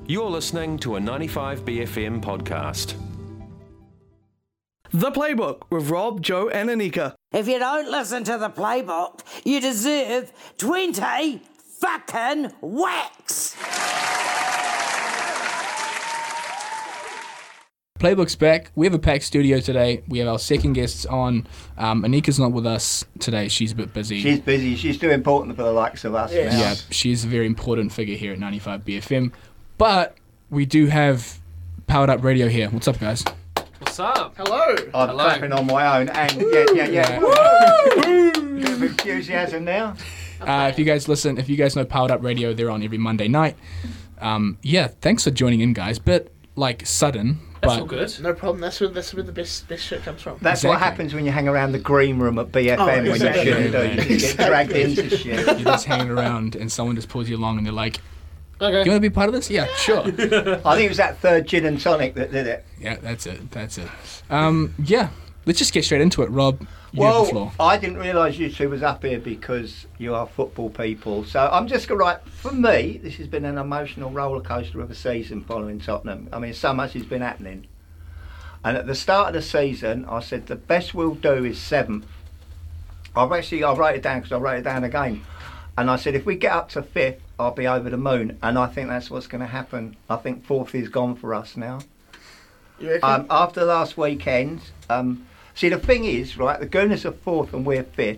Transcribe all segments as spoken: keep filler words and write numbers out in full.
You're listening to a ninety-five B F M podcast. The Playbook with Rob, Joe and Anika. If you don't listen to the Playbook, you deserve twenty fucking whacks. Playbook's back. We have a packed studio today. We have our second guests on. Um, Anika's not with us today. She's a bit busy. She's busy. She's too important for the likes of us yeah. now. Yeah, she's a very important figure here at ninety-five B F M. But we do have Powered Up Radio here. What's up, guys? What's up? Hello. I'm Hello. clapping on my own, and yeah, yeah, yeah. Woo! Bit of enthusiasm now. Uh, if you guys listen, if you guys know Powered Up Radio, they're on every Monday night. Um, yeah, thanks for joining in, guys. Bit like sudden. That's but all good. No problem. That's where that's where the best best shit comes from. That's Exactly. what happens when you hang around the green room at B F M Oh, when exactly. you shouldn't do. Yeah, You man. just get dragged into shit. You're just hanging around and someone just pulls you along and they're like, Okay. you want to be part of this? Yeah, sure. I think it was that third gin and tonic that did it. Yeah, that's it. That's it. Um, yeah, let's just get straight into it. Rob, you have the floor. Well, I didn't realise you two was up here because you are football people. So I'm just going to write, for me, this has been an emotional roller coaster of a season following Tottenham. I mean, so much has been happening. And at the start of the season, I said the best we'll do is seventh. I've actually, I wrote it down because I wrote it down again. And I said, if we get up to fifth, I'll be over the moon. And I think that's what's going to happen. I think fourth is gone for us now. You reckon? Um, after last weekend, um, see, the thing is, right, the Gooners are fourth and we're fifth.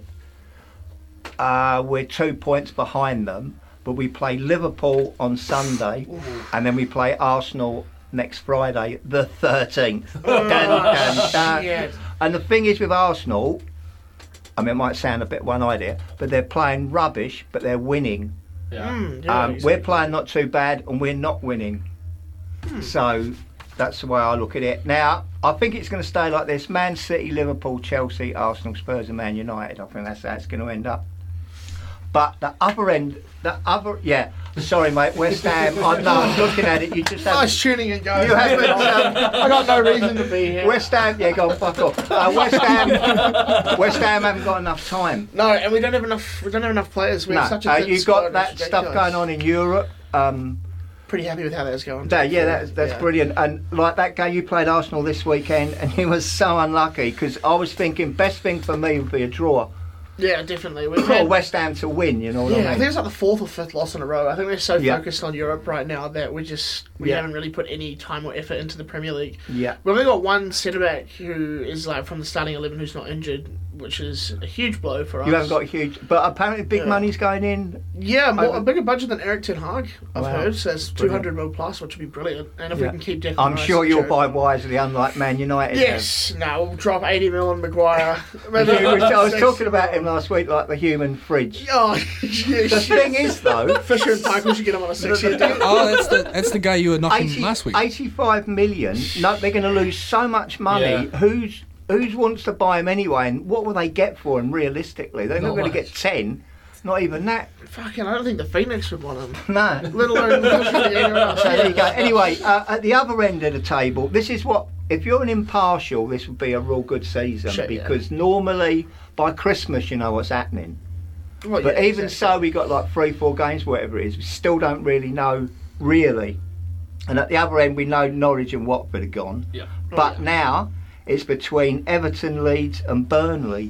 Uh, we're two points behind them, but we play Liverpool on Sunday, and then we play Arsenal next Friday, the thirteenth. Dun, dun, dun. shit. And the thing is with Arsenal, I mean, it might sound a bit one-eyed here, but they're playing rubbish, but they're winning. Yeah. Mm, yeah, Um, exactly. we're playing not too bad, and we're not winning. So that's the way I look at it. Now, I think it's going to stay like this: Man City, Liverpool, Chelsea, Arsenal, Spurs, and Man United. I think that's how it's going to end up. But the other end, the other, yeah. Sorry, mate. West Ham. I know. I'm looking at it. You just I have. was tuning in, guys. You haven't. Um, I got no reason to be here. West Ham. Yeah, go on, fuck off. Uh, West Ham. West Ham haven't got enough time. No, and we don't have enough. We don't have enough players. We have No, such a uh, thin you've squad, got that it's stuff ridiculous. going on in Europe. Um, Pretty happy with how that's going. That, yeah, that's that's Yeah. brilliant. And like that game you played Arsenal this weekend, and he was so unlucky because I was thinking best thing for me would be a draw Yeah, definitely. We've or had, West Ham to win. You know what yeah, I I think mean? it's like the fourth or fifth loss in a row. I think we're so Yeah. focused on Europe right now that we just we Yeah. haven't really put any time or effort into the Premier League. Yeah, We've only got one centre back who is like from the starting eleven who's not injured, which is a huge blow for us. you haven't got huge, but apparently big Yeah. money's going in. Yeah, more, Over- a bigger budget than Eric Ten Hag, I've Wow. heard. So it's two hundred mil plus, which would be brilliant. And if Yeah. we can keep Declan I'm Rice sure and you'll Joe- buy wisely, unlike Man United. Yes, no, we'll drop eighty mil on Maguire. have. You were- I was talking about him last week like the human fridge. Oh, yeah, The thing is, though, Fisher and Paykel should get him on a six-year deal. Oh, that's the that's the guy you were knocking eighty, last week. eighty-five million. No, they're going to lose so much money. Yeah. Who's who's wants to buy him anyway? And what will they get for him realistically? They're not, Not going to much. get ten. Not even that. Fucking, I don't think the Phoenix would want him. No. Let alone literally anyone else. So there you go. Anyway, uh, at the other end of the table, this is what, if you're an impartial, this would be a real good season Shit, yeah. because normally by Christmas you know what's happening. Well, But yeah, even exactly. so, we got like three, four games, whatever it is. We still don't really know, really. And at the other end, we know Norwich and Watford are gone. Yeah. But Oh, yeah. now it's between Everton, Leeds, and Burnley.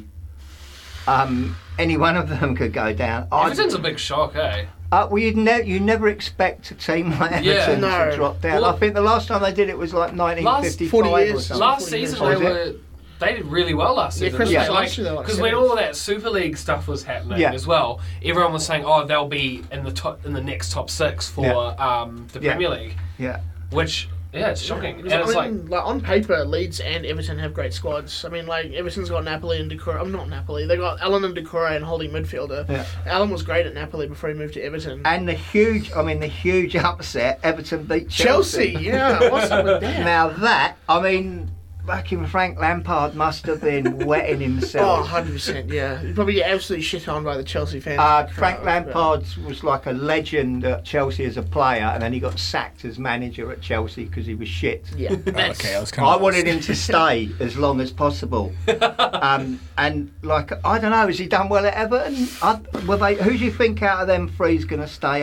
Um, any one of them could go down. I- Everton's a big shock, eh? Uh, well, you'd ne- you never expect a team like Everton Yeah. No. to drop down. Well, I think the last time they did it was like nineteen fifty-five forty or years. something. Last forty season years. they Was were they did really well last Yeah, season. Christmas Yeah. last year they were like Because when seventh. all that Super League stuff was happening Yeah. as well, everyone was saying, "Oh, they'll be in the top in the next top six for Yeah. um, the Yeah. Premier League," Yeah. which yeah, it's shocking. Because, And it's I like mean, like on paper, Leeds and Everton have great squads. I mean, like Everton's got Napoli and Decore. I'm not Napoli. They got Allen and Decore and holding midfielder. Yeah. Allen was great at Napoli before he moved to Everton. And the huge, I mean, the huge upset, Everton beat Chelsea. Chelsea, yeah, what's up with that? Now that, I mean, fucking Frank Lampard must have been wetting Oh, himself. one hundred percent, yeah. You'd probably get absolutely shit on by the Chelsea fans. Uh, Frank Crowd, Lampard was like a legend at Chelsea as a player, and then he got sacked as manager at Chelsea because he was shit. but, Yeah. Oh, okay, I was kind I of. wanted him to stay as long as possible. Um, and like, I don't know, has he done well at Everton? I, well, they, who do you think out of them three is going to stay up?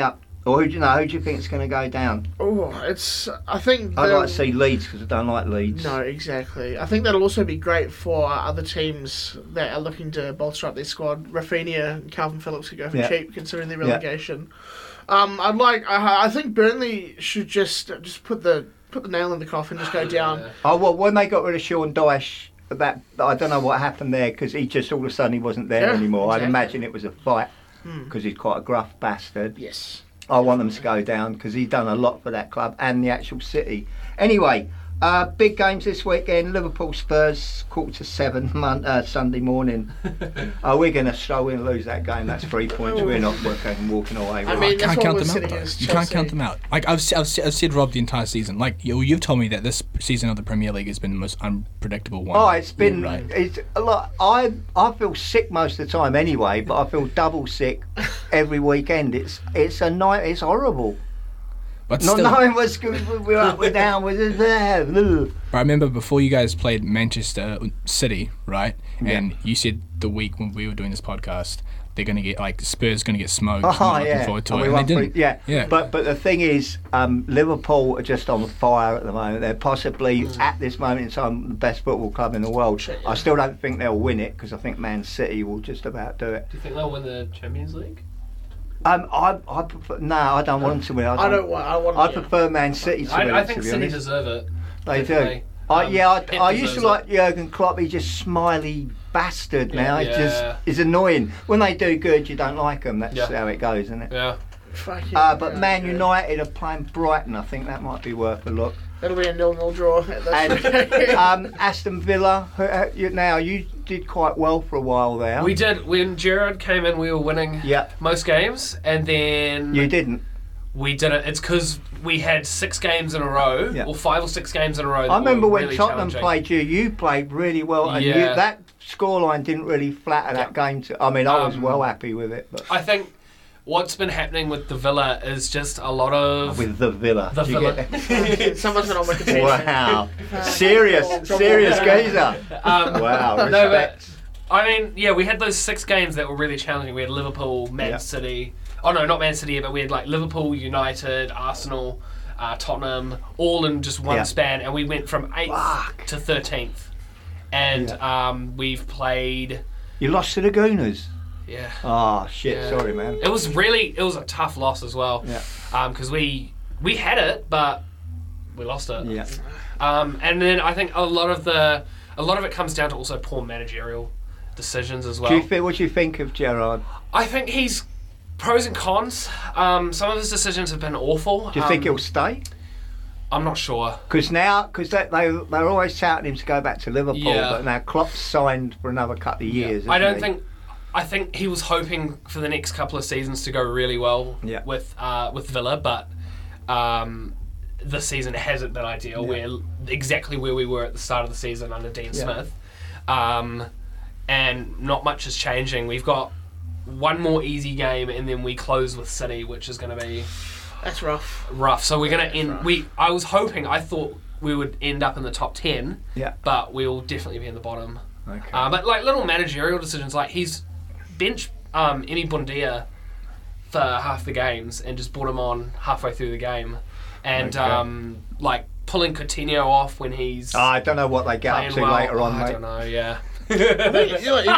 Or who do you know? Who do you think is going to go down? Oh, it's. I think. I'd they'll- like to see Leeds because I don't like Leeds. No, exactly. I think that'll also be great for other teams that are looking to bolster up their squad. Rafinha and Calvin Phillips could go for Yeah. cheap, considering their Yeah. relegation. Um, I'd like. I, I think Burnley should just just put the put the nail in the coffin, just go down. Oh well, when they got rid of Sean Dyche, that I don't know what happened there because he just all of a sudden he wasn't there Yeah, anymore. I'd exactly. imagine it was a fight Hmm. because he's quite a gruff bastard. Yes. I want them to go down because he's done a lot for that club and the actual city. Anyway, uh, big games this weekend. Liverpool Spurs quarter to seven mon- uh, Sunday morning. uh, we're going to show and lose that game. That's three points. We're not working walking away. I with mean, it. that's can't what count we're them out. sitting Though. as You can't Chelsea. count them out. Like I've, se- I've, se- I've said, Rob, the entire season. Like you, you've told me that this season of the Premier League has been the most unpredictable one. Oh, it's been Right. it's a lot. I I feel sick most of the time anyway, but I feel double sick every weekend. It's it's a night. It's horrible. But Not still, knowing what's good. We're up, we're down. We're there. but I remember before you guys played Manchester City, right? And you said the week when we were doing this podcast, they're going to get like Spurs going to get smoked. Oh I'm not looking yeah, forward to And it. we And won they three- didn't. yeah, Yeah. But but the thing is, um, Liverpool are just on fire at the moment. They're possibly at this moment in time the best football club in the world. Shit, yeah. I still don't think they'll win it because I think Man City will just about do it. Do you think they'll win the Champions League? Um, I I prefer, no, I don't want them to win. I don't, I don't want. I want. I yeah. prefer Man City to win. I, I it, think to be City honest. deserve it. They do. Definitely. I, Um, yeah, I, Pep I used to deserves like Jurgen Klopp. He's just smiley bastard now. Yeah, It's just yeah. it's annoying. When they do good, you don't like them. That's Yeah. how it goes, isn't it? Yeah. Fuck Uh, yeah, but yeah, Man yeah. United are playing Brighton. I think that might be worth a look. That'll be a nil-nil draw. At And this um, Aston Villa. Who, uh, you, now you did quite well for a while there. We did. When Gerrard came in, we were winning Yeah. most games. And then You didn't. we didn't. It's because we had six games in a row, Yeah. or five or six games in a row. that I remember were when really Tottenham challenging. played you. You played really well, and you, Yeah. that scoreline didn't really flatter that game. To, I mean, I was Um, well happy with it. But I think what's been happening with the Villa is just a lot of with the Villa, the Did you Villa. get that? Someone's been on Wikipedia. Wow, serious, serious geezer. Um, Wow, No, but respect. I mean, yeah, we had those six games that were really challenging. We had Liverpool, Man Yeah. City. Oh no, not Man City, but we had like Liverpool, United, Arsenal, uh, Tottenham, all in just one Yeah. span, and we went from eighth Fuck. to thirteenth. And um, we've played, You lost to the Gooners. yeah. Oh shit! Yeah. Sorry, man. It was really, it was a tough loss as well. Yeah. Because we we had it, but we lost it. Yeah. Um, and then I think a lot of the a lot of it comes down to also poor managerial decisions as well. Do you think? What do you think of Gerard? I think he's pros and cons. Um, some of his decisions have been awful. Do you think Um, he'll stay? I'm not sure. Because now, because they, they they're always touting him to go back to Liverpool, Yeah. but now Klopp's signed for another couple of years. I don't isn't he? think. I think he was hoping for the next couple of seasons to go really well Yeah. with uh, with Villa, but um, this season hasn't been ideal. Yeah. We're exactly where we were at the start of the season under Dean Yeah. Smith, um, and not much is changing. We've got one more easy game, and then we close with City, which is going to be That's rough. rough. So we're going to That's end. rough. We I was hoping. I thought we would end up in the top ten, Yeah. but we'll definitely be in the bottom. Okay. Uh, but like little managerial decisions, like he's bench um, Emi Buendia for half the games and just brought him on halfway through the game, and Okay. um, like pulling Coutinho off when he's Oh, I don't know what they get up playing to well. later on, I mate. don't know. Yeah. You know, you-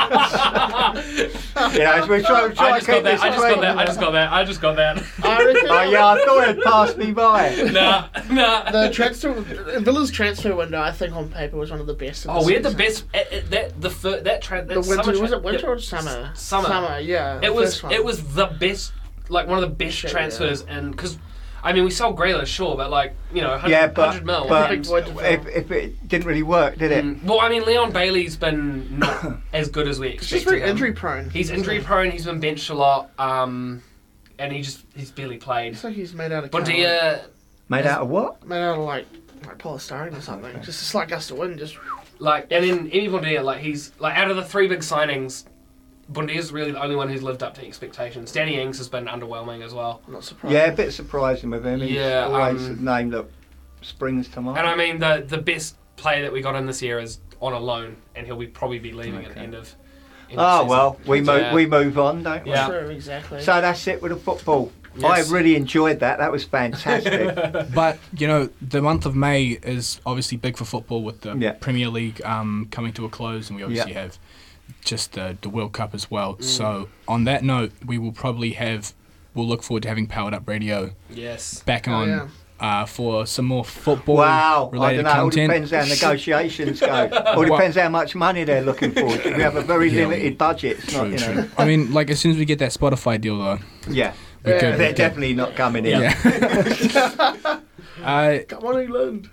You know, we're trying, trying I to just keep got that. this I just got clean. that. I just got that. I just got that. I reckon Oh yeah, I thought it passed me by. nah, nah. the transfer, Villa's transfer window, I think on paper was one of the best. Of Oh, we had the season. best. It, it, that the fir- that tra- that The summer winter tra- was it winter yeah, or summer? s- Summer. Summer, yeah. the It was first one. it was the best, like one of the best Shit, transfers, and because I mean we sold Grealish, sure, but like you know, one hundred, Yeah, but, one hundred mil. but Big void to fill. if, if it didn't really work, did it? Mm, well, I mean Leon Bailey's been not as good as we He's expected. just very him. injury prone. He's injury prone. He's been benched a lot, um, and he just he's barely played. It's like he's made out of Bondia, Made out of what? made out of like like polystyrene or something. Just a slight gust of wind, just like, and then Emi Bondia, like he's like out of the three big signings, Bondia's really the only one who's lived up to expectations. Danny Ings has been underwhelming as well. not surprised. Yeah, a bit surprising with him. He's Yeah, always um, a name that springs to mind. And I mean, the the best player that we got in this year is on a loan, and he'll be probably be leaving at the Okay. end of. End of Oh season. well, we move Yeah. we move on, don't we? Yeah. Sure, exactly. So that's it with the football. Yes. I really enjoyed that. That was fantastic. But you know, the month of May is obviously big for football with the Yeah. Premier League um, coming to a close, and we obviously Yeah. have just the, the World Cup as well. So on that note, we will probably have. We'll look forward to having Powered Up Radio Yes. back Oh, on yeah. uh, for some more football Wow, I related don't know. It all content. depends how negotiations go. Or depends how much money they're looking for. We have a very Yeah. limited budget. It's not, True, you know. true. I mean, like as soon as we get that Spotify deal, though, Yeah, we're Yeah. good. we're they're good. definitely not coming in. Yeah. uh, Come on, England.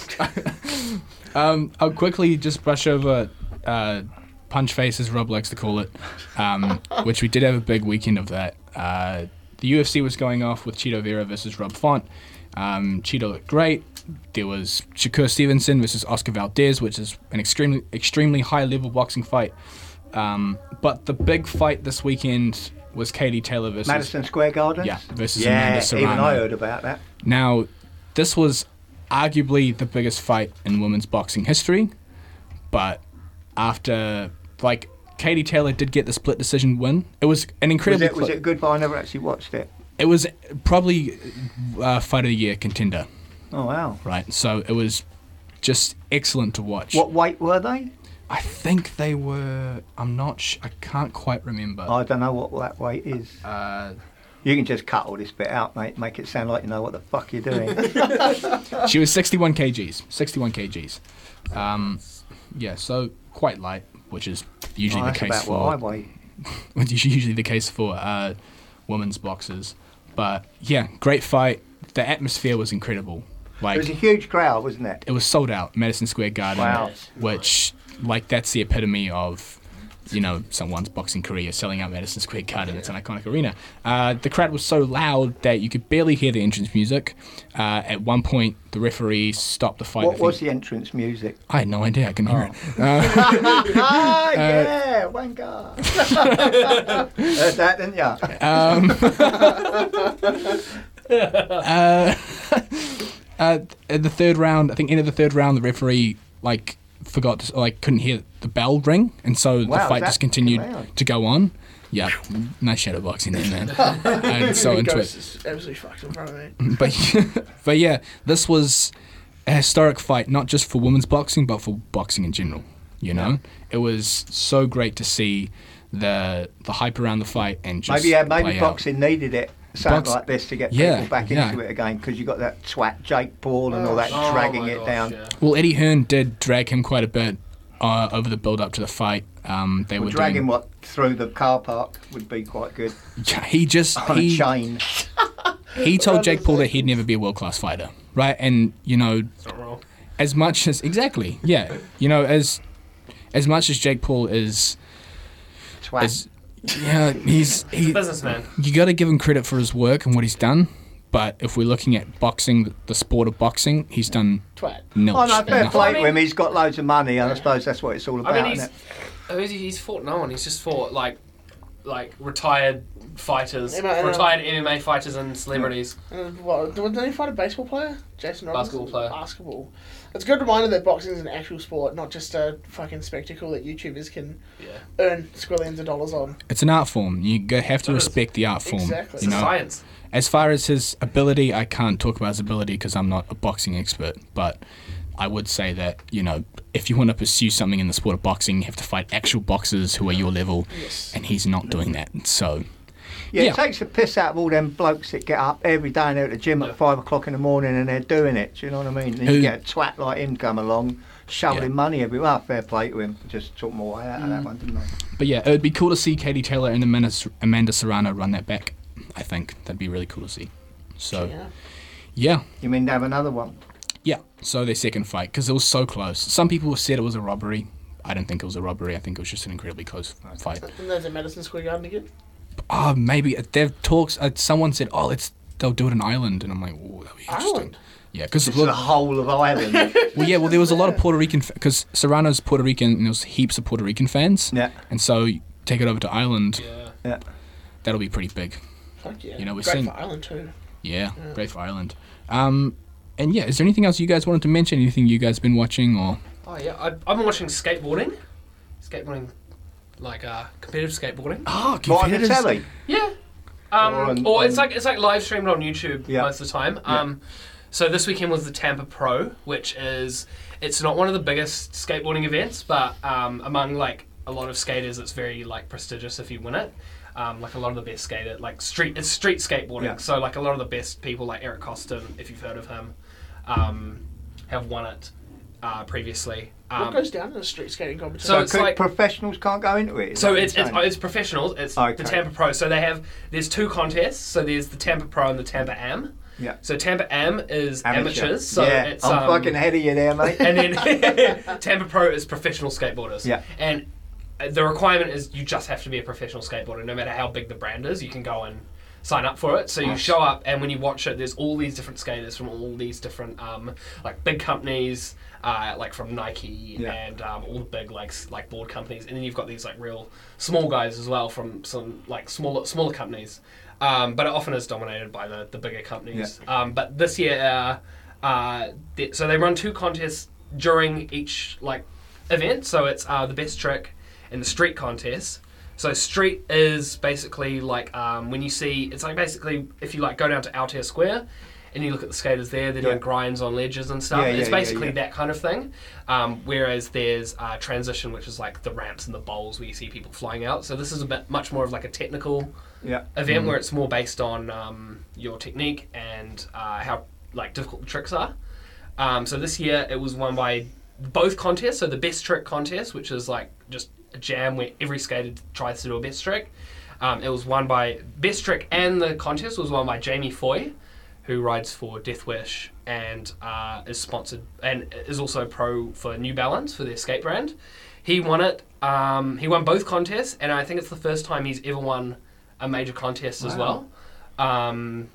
Um, I'll quickly just brush over uh, Punch Face, as Rob likes to call it, um, which we did have a big weekend of that. Uh, the U F C was going off with Cheeto Vera versus Rob Font. Um, Cheeto looked great. There was Shakur Stevenson versus Oscar Valdez, which is an extremely extremely high-level boxing fight. Um, but the big fight this weekend was Katie Taylor versus... Madison Square Gardens? Yeah, versus yeah, Amanda Serrano. even I heard about that. Now, this was arguably the biggest fight in women's boxing history, but after, like, Katie Taylor did get the split decision win. It was an Was incredible... it, was it good, but I never actually watched it. It was probably uh, fight of the year contender, Oh, wow. right? So it was just excellent to watch. What weight were they? I think they were... I'm not... Sh- I can't quite remember. I don't know what that weight is. Uh, You can just cut all this bit out, mate. Make it sound like you know what the fuck you're doing. she was sixty-one kilograms. sixty-one kilograms. Um, yeah, so quite light, which is usually Oh, the that's case about for... what I weigh. which is usually the case for uh, women's boxers. But yeah, great fight. The atmosphere was incredible. It Like was a huge crowd, wasn't it? it was sold out, Madison Square Garden. Wow. Which, like, that's the epitome of, you know, someone's boxing career, selling out Madison Square Garden. It's an iconic arena. Uh, the crowd was so loud that you could barely hear the entrance music. Uh, at one point, the referee stopped the fight. I What think- was the entrance music? I had no idea. I couldn't hear it. ah, yeah, wanker. Heard that, didn't ya? uh, uh, at the third round, I think end of the third round, the referee like forgot to, like couldn't hear the bell ring, and so Wow, the fight that just continued round. to go on. Yeah, nice shadow boxing there, man. And so into Ghost it, is absolutely fucked in front of me. but but yeah, this was a historic fight, not just for women's boxing, but for boxing in general. You know, it was so great to see the the hype around the fight and just Maybe, yeah, maybe play out. boxing needed it. Something Box- like this to get yeah, people back yeah. into it again, because you got that twat Jake Paul and all that Oh dragging my it gosh, down. yeah. Well, Eddie Hearn did drag him quite a bit uh, over the build up to the fight. Um, they Well, were dragging doing, what through the car park would be quite good He just on he, a chain. he told Jake Paul that he'd never be a world class fighter, right? And you know, Not wrong. as much as exactly, yeah, you know, as as much as Jake Paul is, Twat. is yeah, he's he. Businessman. You got to give him credit for his work and what he's done. But if we're looking at boxing, the sport of boxing, he's done Twat. nil. Oh no, fair nothing. play I to mean- him. He's got loads of money, and I suppose that's what it's all about. I mean, he's isn't it? who's he- he's fought no one. He's just fought like like retired fighters, Yeah, but, uh, retired M M A fighters and celebrities. And what, didn't he fight a baseball player? Jason Robinson? Basketball player. Basketball. It's a good reminder that boxing is an actual sport, not just a fucking spectacle that YouTubers can Yeah, earn squillions of dollars on. It's an art form. You go- have to It is. respect the art form. Exactly. it's You a know, science. as far as his ability, I can't talk about his ability because I'm not a boxing expert. But I would say that, you know, if you want to pursue something in the sport of boxing, you have to fight actual boxers who are your level, Yes. and he's not doing that. So Yeah, yeah. it takes the piss out of all them blokes that get up every day and they're at the gym Yeah. at five o'clock in the morning and they're doing it. Do you know what I mean? And Who- you get a twat like him come along, shoveling Yeah. money everywhere. Oh, fair play to him. Just took my way out of that one, didn't I? But yeah, it would be cool to see Katie Taylor and Amanda, Amanda Serrano run that back. I think that'd be really cool to see. So Yeah. yeah, You mean to have another one? yeah. So their second fight, because it was so close. Some people said it was a robbery. I don't think it was a robbery. I think it was just an incredibly close fight. And there's a Madison Square Garden again. Oh, maybe they've talks. Uh, someone said, "Oh, it's they'll do it in Ireland," and I'm like, "Oh, that'd be interesting." Ireland? Yeah, because It's the whole of Ireland. well, yeah, well, there was a lot of Puerto Rican because Serrano's Puerto Rican, and there was heaps of Puerto Rican fans. Yeah. And so you take it over to Ireland, Yeah. Yeah. that'll be pretty big. Fuck yeah. You know, we're Great seeing- for Ireland too. Yeah, great for Ireland. Um, and yeah, is there anything else you guys wanted to mention? Anything you guys been watching or? Oh yeah, I, I've been watching skateboarding, skateboarding, like uh, competitive skateboarding. Oh, What on the telly? Yeah. Um, Or or, on- on- it's like it's like live streamed on YouTube Yeah. most of the time. Yeah. Um, so this weekend was the Tampa Pro, which is it's not one of the biggest skateboarding events, but um, among like a lot of skaters, it's very like prestigious if you win it. Um, like a lot of the best skater, like street, it's street skateboarding. Yeah. So like a lot of the best people, like Eric Costin, if you've heard of him, um, have won it uh, previously. What Um, goes down in a street skating competition? So So it's could- like- professionals can't go into it. is So that it's what it's, you're saying? it's professionals. It's Okay. the Tampa Pro. So they have there's two contests. So there's the Tampa Pro and the Tampa Am. Yeah. So Tampa Am is Amateur. amateurs. So yeah, it's I'm um, fucking ahead of you there, mate. and then Tampa Pro is professional skateboarders. Yeah. And uh, the requirement is you just have to be a professional skateboarder. No matter how big the brand is, you can go and sign up for it. So you Nice. show up, and when you watch it, there's all these different skaters from all these different um, like big companies, uh, like from Nike Yeah. and um, all the big like s- like board companies, and then you've got these like real small guys as well from some like smaller smaller companies. Um, but it often is dominated by the, the bigger companies. Um, but this year, uh, uh, th- so they run two contests during each like event. So it's uh, the best trick and the street contest. So street is basically like um, when you see it's like basically if you like go down to Altair Square and you look at the skaters there, they're doing Yeah. grinds on ledges and stuff. Yeah, it's yeah, yeah, basically yeah. that kind of thing. Um, whereas there's uh, transition, which is like the ramps and the bowls where you see people flying out. So this is a bit much more of like a technical Yeah. event where it's more based on um, your technique and uh, how like difficult the tricks are. Um, so this year it was won by both contests. So the best trick contest, which is like just a jam where every skater tries to do a best trick. Um, it was won by best trick, and the contest was won by Jamie Foy, who rides for Death Wish and uh, is sponsored and is also pro for New Balance for their skate brand. He won it. Um, he won both contests, and I think it's the first time he's ever won a major contest as well. Um,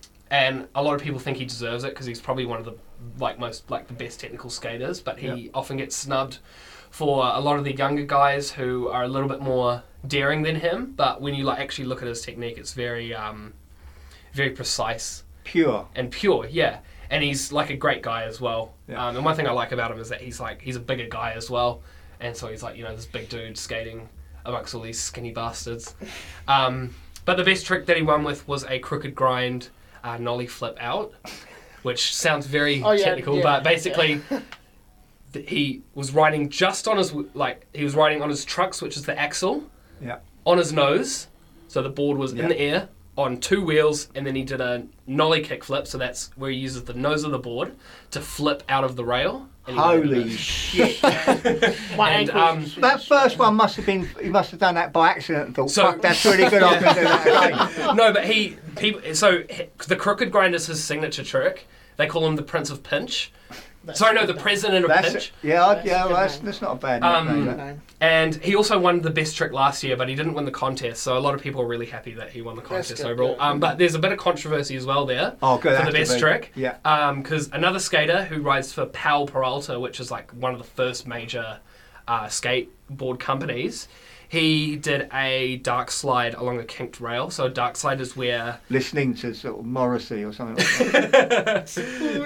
and a lot of people think he deserves it because he's probably one of the like most like the best technical skaters, but he Yeah. often gets snubbed for a lot of the younger guys who are a little bit more daring than him. But when you like actually look at his technique, it's very um, very precise Pure. and pure, yeah. And he's like a great guy as well. Yeah. Um, and one thing I like about him is that he's like he's a bigger guy as well, and so he's like you know this big dude skating amongst all these skinny bastards. Um, but the best trick that he won with was a crooked grind uh, nollie flip out, which sounds very Oh, yeah, technical, yeah, but basically th- he was riding just on his w- like he was riding on his trucks, which is the axle, Yeah. on his nose, so the board was Yeah. in the air on two wheels, and then he did a nollie kick flip, so that's where he uses the nose of the board to flip out of the rail. and he landed Holy it. shit. My and, ankles um, just- That first one must have been, he must have done that by accident and thought, So- fuck, that's really good, I can do that again. No, but he people. So he- the crooked grind is his signature trick. They call him the Prince of Pinch. That's Sorry, no, a the good President of That's Pinch. it. Yeah, I- That's a yeah, good well, that's, name. that's not a bad Um, nickname. name. that. Name. And he also won the best trick last year, but he didn't win the contest. So a lot of people are really happy that he won the contest good, overall. good. Um, but there's a bit of controversy as well there Oh, good. for has the to best be. trick. Yeah. Because another skater who rides for Powell Peralta, which is like one of the first major uh, skateboard companies, he did a dark slide along a kinked rail. So a dark slide is where Listening to sort of Morrissey or something like that.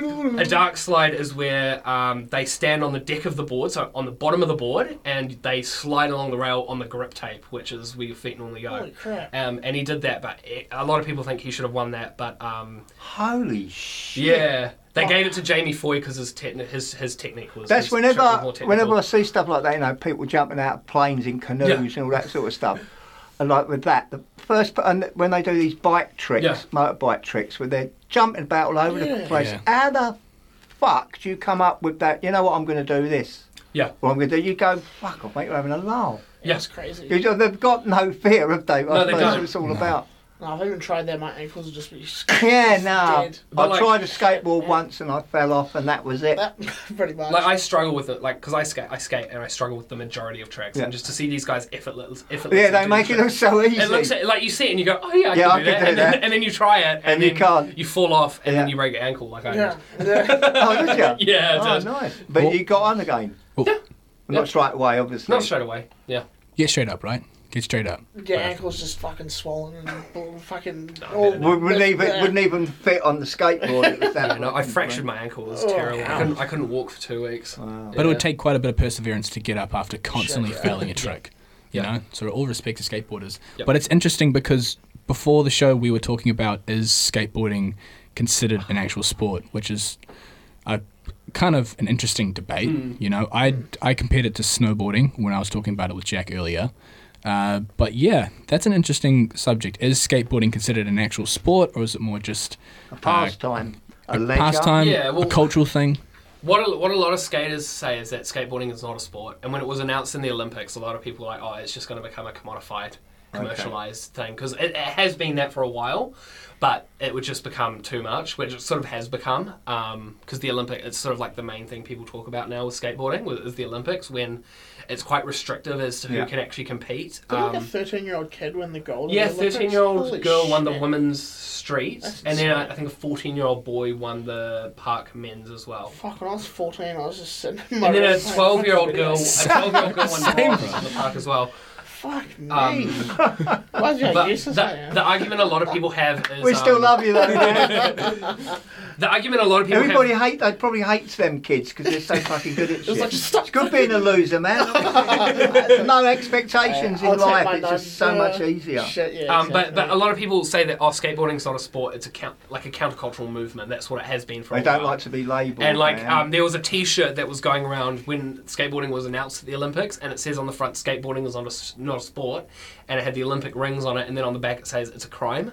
a dark slide is where um, they stand on the deck of the board, so on the bottom of the board, and they slide along the rail on the grip tape, which is where your feet normally go. Holy crap. Um, and he did that, but it, a lot of people think he should have won that. But um, Holy shit. yeah, they gave it to Jamie Foy because his, techni- his his technique was. That's his whenever, trick was more technical. whenever I see stuff like that, you know, people jumping out of planes in canoes Yeah. and all that sort of stuff. And like with that, the first, and when they do these bike tricks, Yeah. motorbike tricks, where they're jumping about all over the Yeah. place, Yeah. how the fuck do you come up with that? You know what, I'm going to do this. Yeah. What I'm going to do, you go, fuck off, mate, you're having a laugh. Yeah. That's crazy. You just- They've got no fear, have they? I No, they suppose don't. that's what it's all about. No, I've even tried that. My ankles would just be Yeah, no. dead. But I like- tried to skateboard once and I fell off and that was it. That, pretty much. Like I struggle with it, like because I skate, I skate, and I struggle with the majority of tricks. Yeah. And just to see these guys effortless, effortless Yeah, they make it look so easy. It looks like you see it and you go, oh yeah, I Yeah, can I do can that, do and, Then, that. and then you try it, and, And you then can't. you fall off, and then Yeah. you break your ankle like I yeah. did. yeah. Oh, did you? Yeah, I Oh, did. nice. But Well- you got on again. Well, Yeah. Not straight away, obviously. Not straight away. Yeah. Get straight up, right? Get straight up. Get ankles just fucking swollen and all fucking. No, all no, no. Would, wouldn't, even, yeah. wouldn't even fit on the skateboard. It was that Yeah, no, I fractured my ankle. It was Oh, terrible. I ouch. couldn't, I couldn't walk for two weeks. Wow. But it Yeah. would take quite a bit of perseverance to get up after constantly Sure. failing a trick. You Yeah. know, so all respect to skateboarders. Yep. But it's interesting because before the show we were talking about, is skateboarding considered an actual sport, which is a kind of an interesting debate. Mm. You know, I I compared it to snowboarding when I was talking about it with Jack earlier. Uh, but yeah, that's an interesting subject. Is skateboarding considered an actual sport, or is it more just A pastime, a, a leisure. pastime, Yeah, well- a cultural thing? What a, what a lot of skaters say is that skateboarding is not a sport. And when it was announced in the Olympics, a lot of people were like, oh, it's just going to become a commodified, commercialized thing. Because it, it has been that for a while, but it would just become too much, which it sort of has become. Because the Olympic, it's sort of like the main thing people talk about now with skateboarding, with- is the Olympics, when it's quite restrictive as to who Yeah. can actually compete. Did like a Um, thirteen-year-old kid win the gold? in yeah, the Olympics? thirteen-year-old Holy girl won the shit. women's street, That's and then uh, insane. I think a fourteen-year-old boy won the park men's as well. Fuck, when I was fourteen, I was just sitting in my And then room a playing twelve-year-old fucking girl, a videos. twelve-year-old girl won Same, bronze in the park as well. Fuck me. Um, Why did you But guess this? the, the argument a lot of people have is We still um, love you though, man. the argument a lot of people Everybody have. hate. They probably hates them kids because they're so fucking good at shit. like, just stop. It's good being a loser, man. No expectations I'll in take life. my It's just so number. much easier. Shit, yeah, Um, but but exactly. a lot of people say that oh, skateboarding's not a sport; it's a count, like a countercultural movement. That's what it has been for. They a don't while. like to be labelled. And like, man. um, there was a T-shirt that was going around when skateboarding was announced at the Olympics, and it says on the front, "Skateboarding is not a, s- not a sport," and it had the Olympic rings on it, and then on the back it says it's a crime.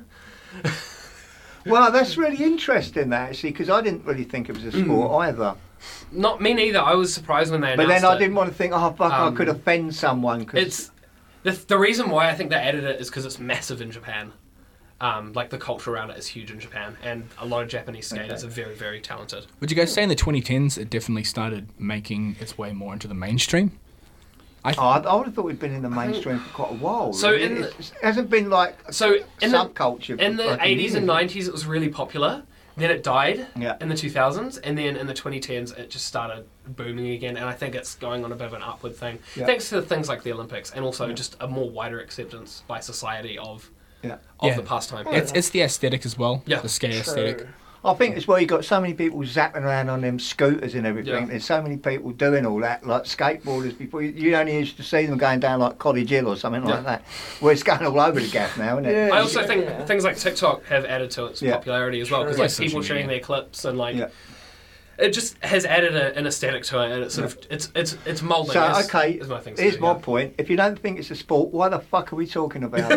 Well, that's really interesting, that actually, because I didn't really think it was a sport Mm. either. Not me neither. I was surprised when they But announced then I it. didn't want to think, oh fuck, Um, I could offend someone. Cause It's the the reason why I think they added it is because it's massive in Japan. Um, like the culture around it is huge in Japan, and a lot of Japanese skaters Okay. are very very talented. Would you guys say in the twenty tens it definitely started making its way more into the mainstream? I Oh, I, I would have thought we'd been in the mainstream for quite a while. So really. in the- It's- it hasn't been like a So in the subculture. in for the fucking eighties and years. nineties, it was really popular. Then it died Yeah. in the two thousands, and then in the twenty tens, it just started booming again. And I think it's going on a bit of an upward thing, Yeah. thanks to things like the Olympics, and also Yeah. just a more wider acceptance by society of Yeah. of Yeah. the pastime. it's it's the aesthetic as well. Yeah. The skate True. aesthetic. I think it's where you got so many people zapping around on them scooters and everything. Yeah. There's so many people doing all that, like skateboarders. Before you, you only used to see them going down like Cottage Hill or something Yeah. like that. Where it's going all over the gaff now, isn't it? Yeah. I also think Yeah. things like TikTok have added to its Yeah. popularity as well, because True. like Yeah, people social sharing media. their clips and like Yeah. it just has added a, an aesthetic to it, and it's sort of it's it's it's molding. So is, okay, is my thing to here's do, my yeah. point. If you don't think it's a sport, why the fuck are we talking about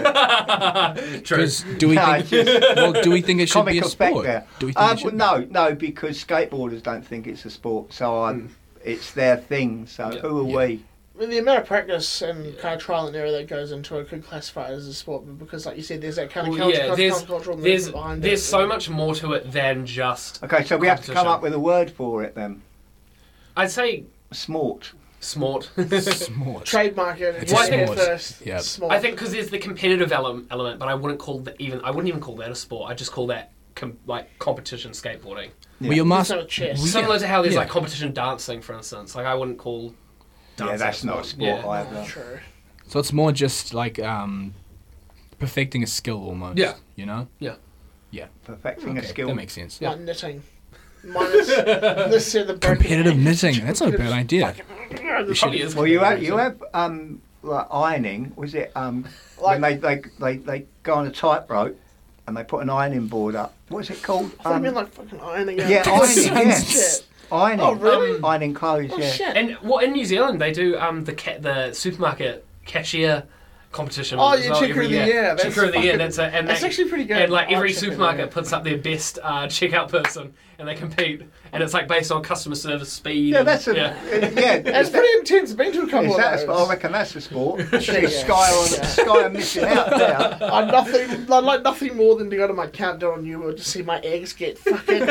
it? True. Because do we No, think? it's just Well, do we think it should comic be a effect sport? there. Do we think Um, it should? no, no, because skateboarders don't think it's a sport, so I, it's their thing. So Yeah. who are Yeah. we? I mean, the amount of practice and kind of trial and error that goes into it could classify it as a sport, but because, like you said, there's that kind of Well, counter- yeah, counter- there's countercultural movement there's behind there's it. so much more to it than just. Okay, so we have to come Competition. up with a word for it then. I'd say Smart. smart. Smart. Trademark it. It's and a get it sport. first. Yeah. Small. I think because there's the competitive ele- element, but I wouldn't call that even. I wouldn't even call that a sport. I just call that com- like competition skateboarding. Well, your It's master. not a chess. Well, Similar yeah. to how there's Yeah. like competition dancing, for instance. Like I wouldn't call. Yeah, dancing that's not a sport Yeah. either. True. So it's more just like um, perfecting a skill almost. Yeah. You know. Perfecting a Okay, skill. that makes sense. Like knitting. Minus this the broken Competitive hand. knitting. That's not a bad idea. It probably is Well, you have competitive. you have um like ironing. Was it um Like- when they, they they they go on a tightrope and they put an ironing board up? What's it called? I thought you Um, mean like fucking ironing out. yeah, ironing. Yeah, Shit. ironing. Oh, really? Ironing clothes. Oh, yeah. shit. And well, in New Zealand they do um the ca- the supermarket cashier competition. Oh, as yeah, well Checker every of the year. Year, that's Checker of the year. fucking- That's a, and That's they- actually pretty good. And like I every like Checker of the supermarket Year. puts up their best uh, checkout person, and they compete. And it's like based on customer service speed. Yeah, and- that's a yeah. yeah. It's pretty intense. I've been to a couple Is of that a those. sport? I reckon that's a sport. Yeah, See, yeah. Sky on Yeah. Sky are missing out there. I'm nothing. I'd like nothing more than to go to my countdown on you or to see my eggs get fucking thrown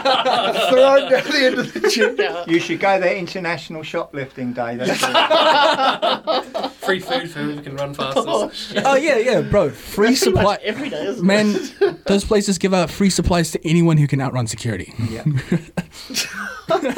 down the end of the checkout. You should go there International Shoplifting Day. That's it. Free food for whoever can run fastest. Oh, shit. Oh yeah, yeah, bro. Free Pretty supply. much every day, isn't Man, it? those places give out free supplies to anyone who can outrun security. Yeah.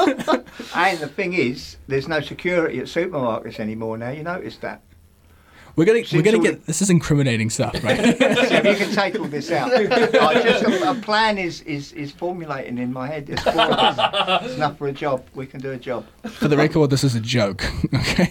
And the thing is, there's no security at supermarkets anymore now. You notice that? We're gonna we're Since gonna all get this is incriminating stuff, right? See if you can take all this out. Like, just a, a plan is, is, is formulating in my head. There's four of us. It's enough for a job. We can do a job. For the record, this is a joke. Okay.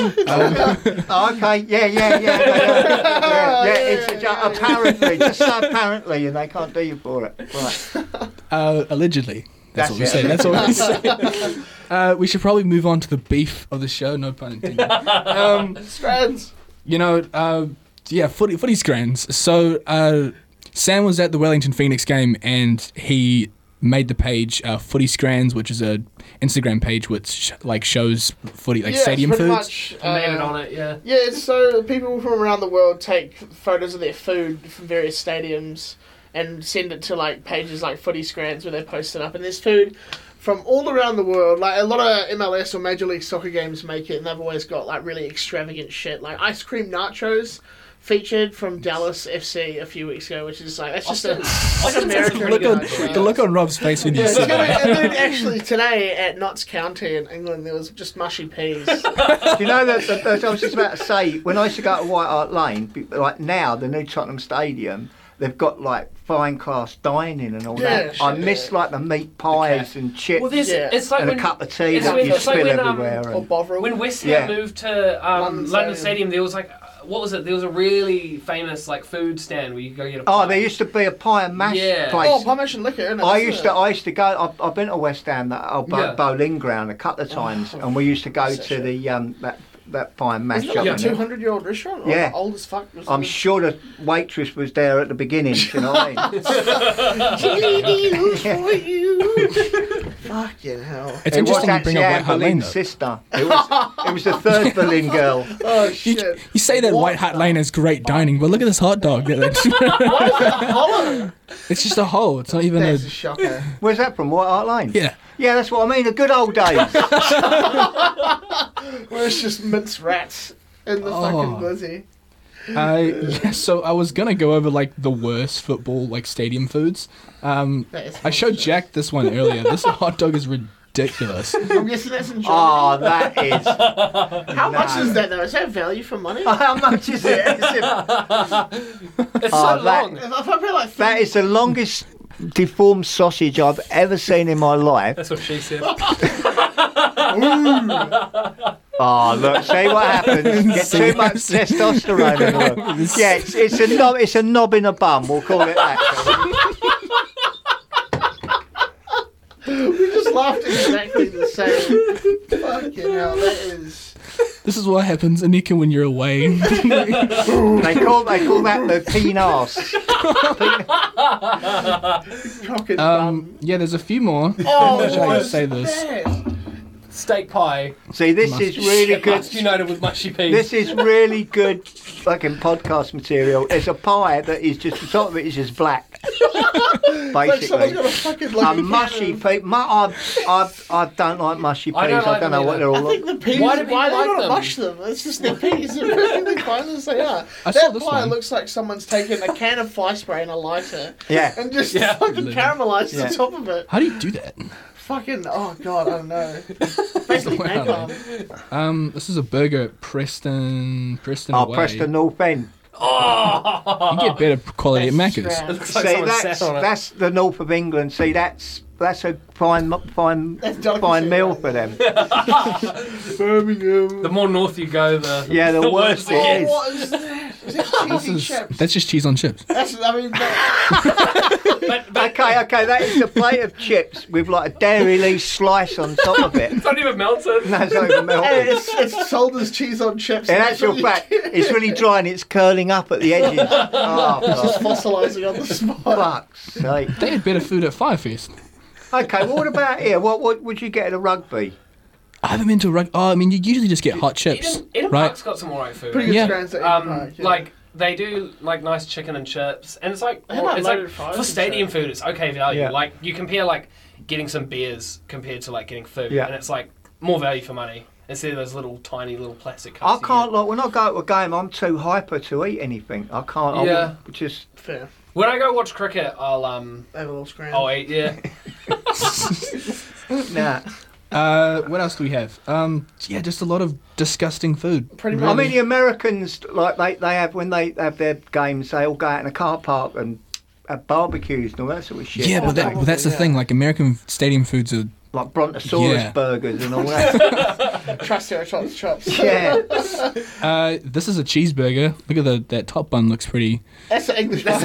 Oh, okay. Yeah, yeah, yeah. Yeah, yeah, yeah, it's a joke. Apparently, just so apparently, and they can't do you for it. Right. Uh, allegedly. That's, That's what we it. say. That's what we say. Uh, we should probably move on to the beef of the show. No pun intended. Um, Strands. you know, uh, yeah, footy, footy scrans. So uh, Sam was at the Wellington Phoenix game, and he made the page uh, Footy Scrans, which is a Instagram page which like shows footy like Yeah, it's stadium pretty foods. much, I made it uh, on it, yeah. Yeah, it's so people from around the world take photos of their food from various stadiums and send it to like pages like Footy Scrans where they post it up. And there's food from all around the world. Like a lot of M L S or Major League Soccer games make it, and they've always got like really extravagant shit, like ice cream nachos. Featured from Dallas F C a few weeks ago, which is like that's just a like American. Look on, nachos. the look on Rob's face when you Yeah, said it's gonna, that. and then actually today at Notts County in England there was just mushy peas. Do you know that, that, that I was just about to say, when I used to go to White Hart Lane, be- like now, the new Tottenham Stadium, they've got like fine class dining and all Yeah, that. sure, I miss yeah. like the meat pies and chips Well, there's, Yeah. it's like and when, a cup of tea it's that when- you it's like spill when, um, everywhere. Or and, Bovril. when West Ham Yeah. moved to um, London London, Stadium. Stadium, there was like, uh, what was it? There was a really famous like food stand where you go get a oh, pie. there used to be a pie and mash Yeah. place. Oh, Palmesh and liquor, isn't it? I Isn't used it? to, I used to go. I've, I've been to West Ham, that old Bo- Yeah. Bowling Ground, a couple of times, and we used to go Such to a- the um that that pie and mash Isn't it shop. like a in two there. hundred year old restaurant? Or Yeah. like old as fuck. I'm sure the waitress was there at the beginning. Do you know what I mean? Cheerios for you. It's Fucking hell. It was interesting you actually bring up White Anne Hart Lane, Boleyn's though. sister. It was, it was the third Boleyn girl. Oh You, shit. you say that What White Hart Lane is great dining, but look at this hot dog. Why is it hollow? It's just a hole. It's not even a. That's a shocker. Where's that from? White Hart Lane? Yeah. Yeah, that's what I mean. The good old days. Where it's just minced rats in the Oh. fucking glizzy. Uh, yeah, so I was gonna go over like the worst football like stadium foods. Um, That is I showed Jack this one earlier. This hot dog is ridiculous. I'm guessing that's in Germany. Oh, that is. How much no. is that though? Is that value for money? How much is it? Is it- It's Oh, so that- long. If I pay like That is the longest deformed sausage I've ever seen in my life. That's what she said. Oh, look, see what happens. Get too much testosterone in the world. Yeah, it's, it's a knob. It's a knob in a bum. We'll call it that. we just laughed exactly the same. Fucking hell, that is. This is what happens, Anika, when you're away. They call they call that the penis. Fucking um, yeah, there's a few more. Oh, How should I what's say this? that? Steak pie. See, this is really good. Must united with mushy peas. This is really good fucking podcast material. It's a pie that is just the top of it is just black, Like someone's basically. got a fucking like A mushy pe- mu- I, I, I don't like mushy peas. I I don't don't, like them know what either. they're all I like. think the peas. Why Why do do people they like not them? mush them? It's just the peas. They're perfectly fine as they are. I that saw this pie one. looks like someone's taken a can of fly spray and a lighter Yeah. and just Yeah. fucking caramelized Yeah. the top of it. How do you do that? Fucking oh god, I don't know. Basically Wow. napalm. Um, this is a burger at Preston. Preston Oh, away. Preston North End. You get better quality at That's Macca's. strange. Looks like See, someone that's sat on it. that's the north of England. See, that's that's a fine mu- fine That's delicacy, fine meal right? for them. Birmingham. The more north you go, the Yeah, the worse worse it Oh, is. what is that? Is that This cheesy is, chips? that's just cheese on chips. That's, I mean, that, but, but Okay, okay, that is a plate of chips with like a Dairy Lee slice on top of it. it's not even melted. No, it's not even and melted. it's, it's sold as cheese on chips. In and that's actual what you fact, get. it's really dry and it's curling up at the edges. Oh, Just for fossilising on the spot. fuck's sake. They had better food at Firefest. Okay, well, what about here? What what would you get at a rugby? I haven't been to a rug. Oh, I mean, you usually just get hot chips, Eden, Eden right? Park's got some alright food. Pretty good Yeah. strands at Um, Eden Park, yeah. like they do like nice chicken and chips, and it's like, They have, well, like, it's like loaded fries for and stadium stuff. food, it's okay value. Yeah. Like you compare like getting some beers compared to like getting food, Yeah. and it's like more value for money instead of those little tiny little plastic cups. I you can't, get. like, when I go to a game, I'm too hyper to eat anything. I can't, I Yeah. would just, Fair. When I go watch cricket, I'll um, Have a little scram. I'll eat. Yeah, nah. Uh, what else do we have? Um, yeah, just a lot of disgusting food. Pretty I much. mean, the Americans, like they, they have when they have their games, they all go out in a car park and have barbecues and all that sort of shit. Yeah, don't but, that, they? but that's the yeah. thing. Like American stadium foods are. Like Brontosaurus Yeah. burgers and all that. Triceratops chops. yeah. Uh, this is a cheeseburger. Look at the that top bun. Looks pretty. That's the English one.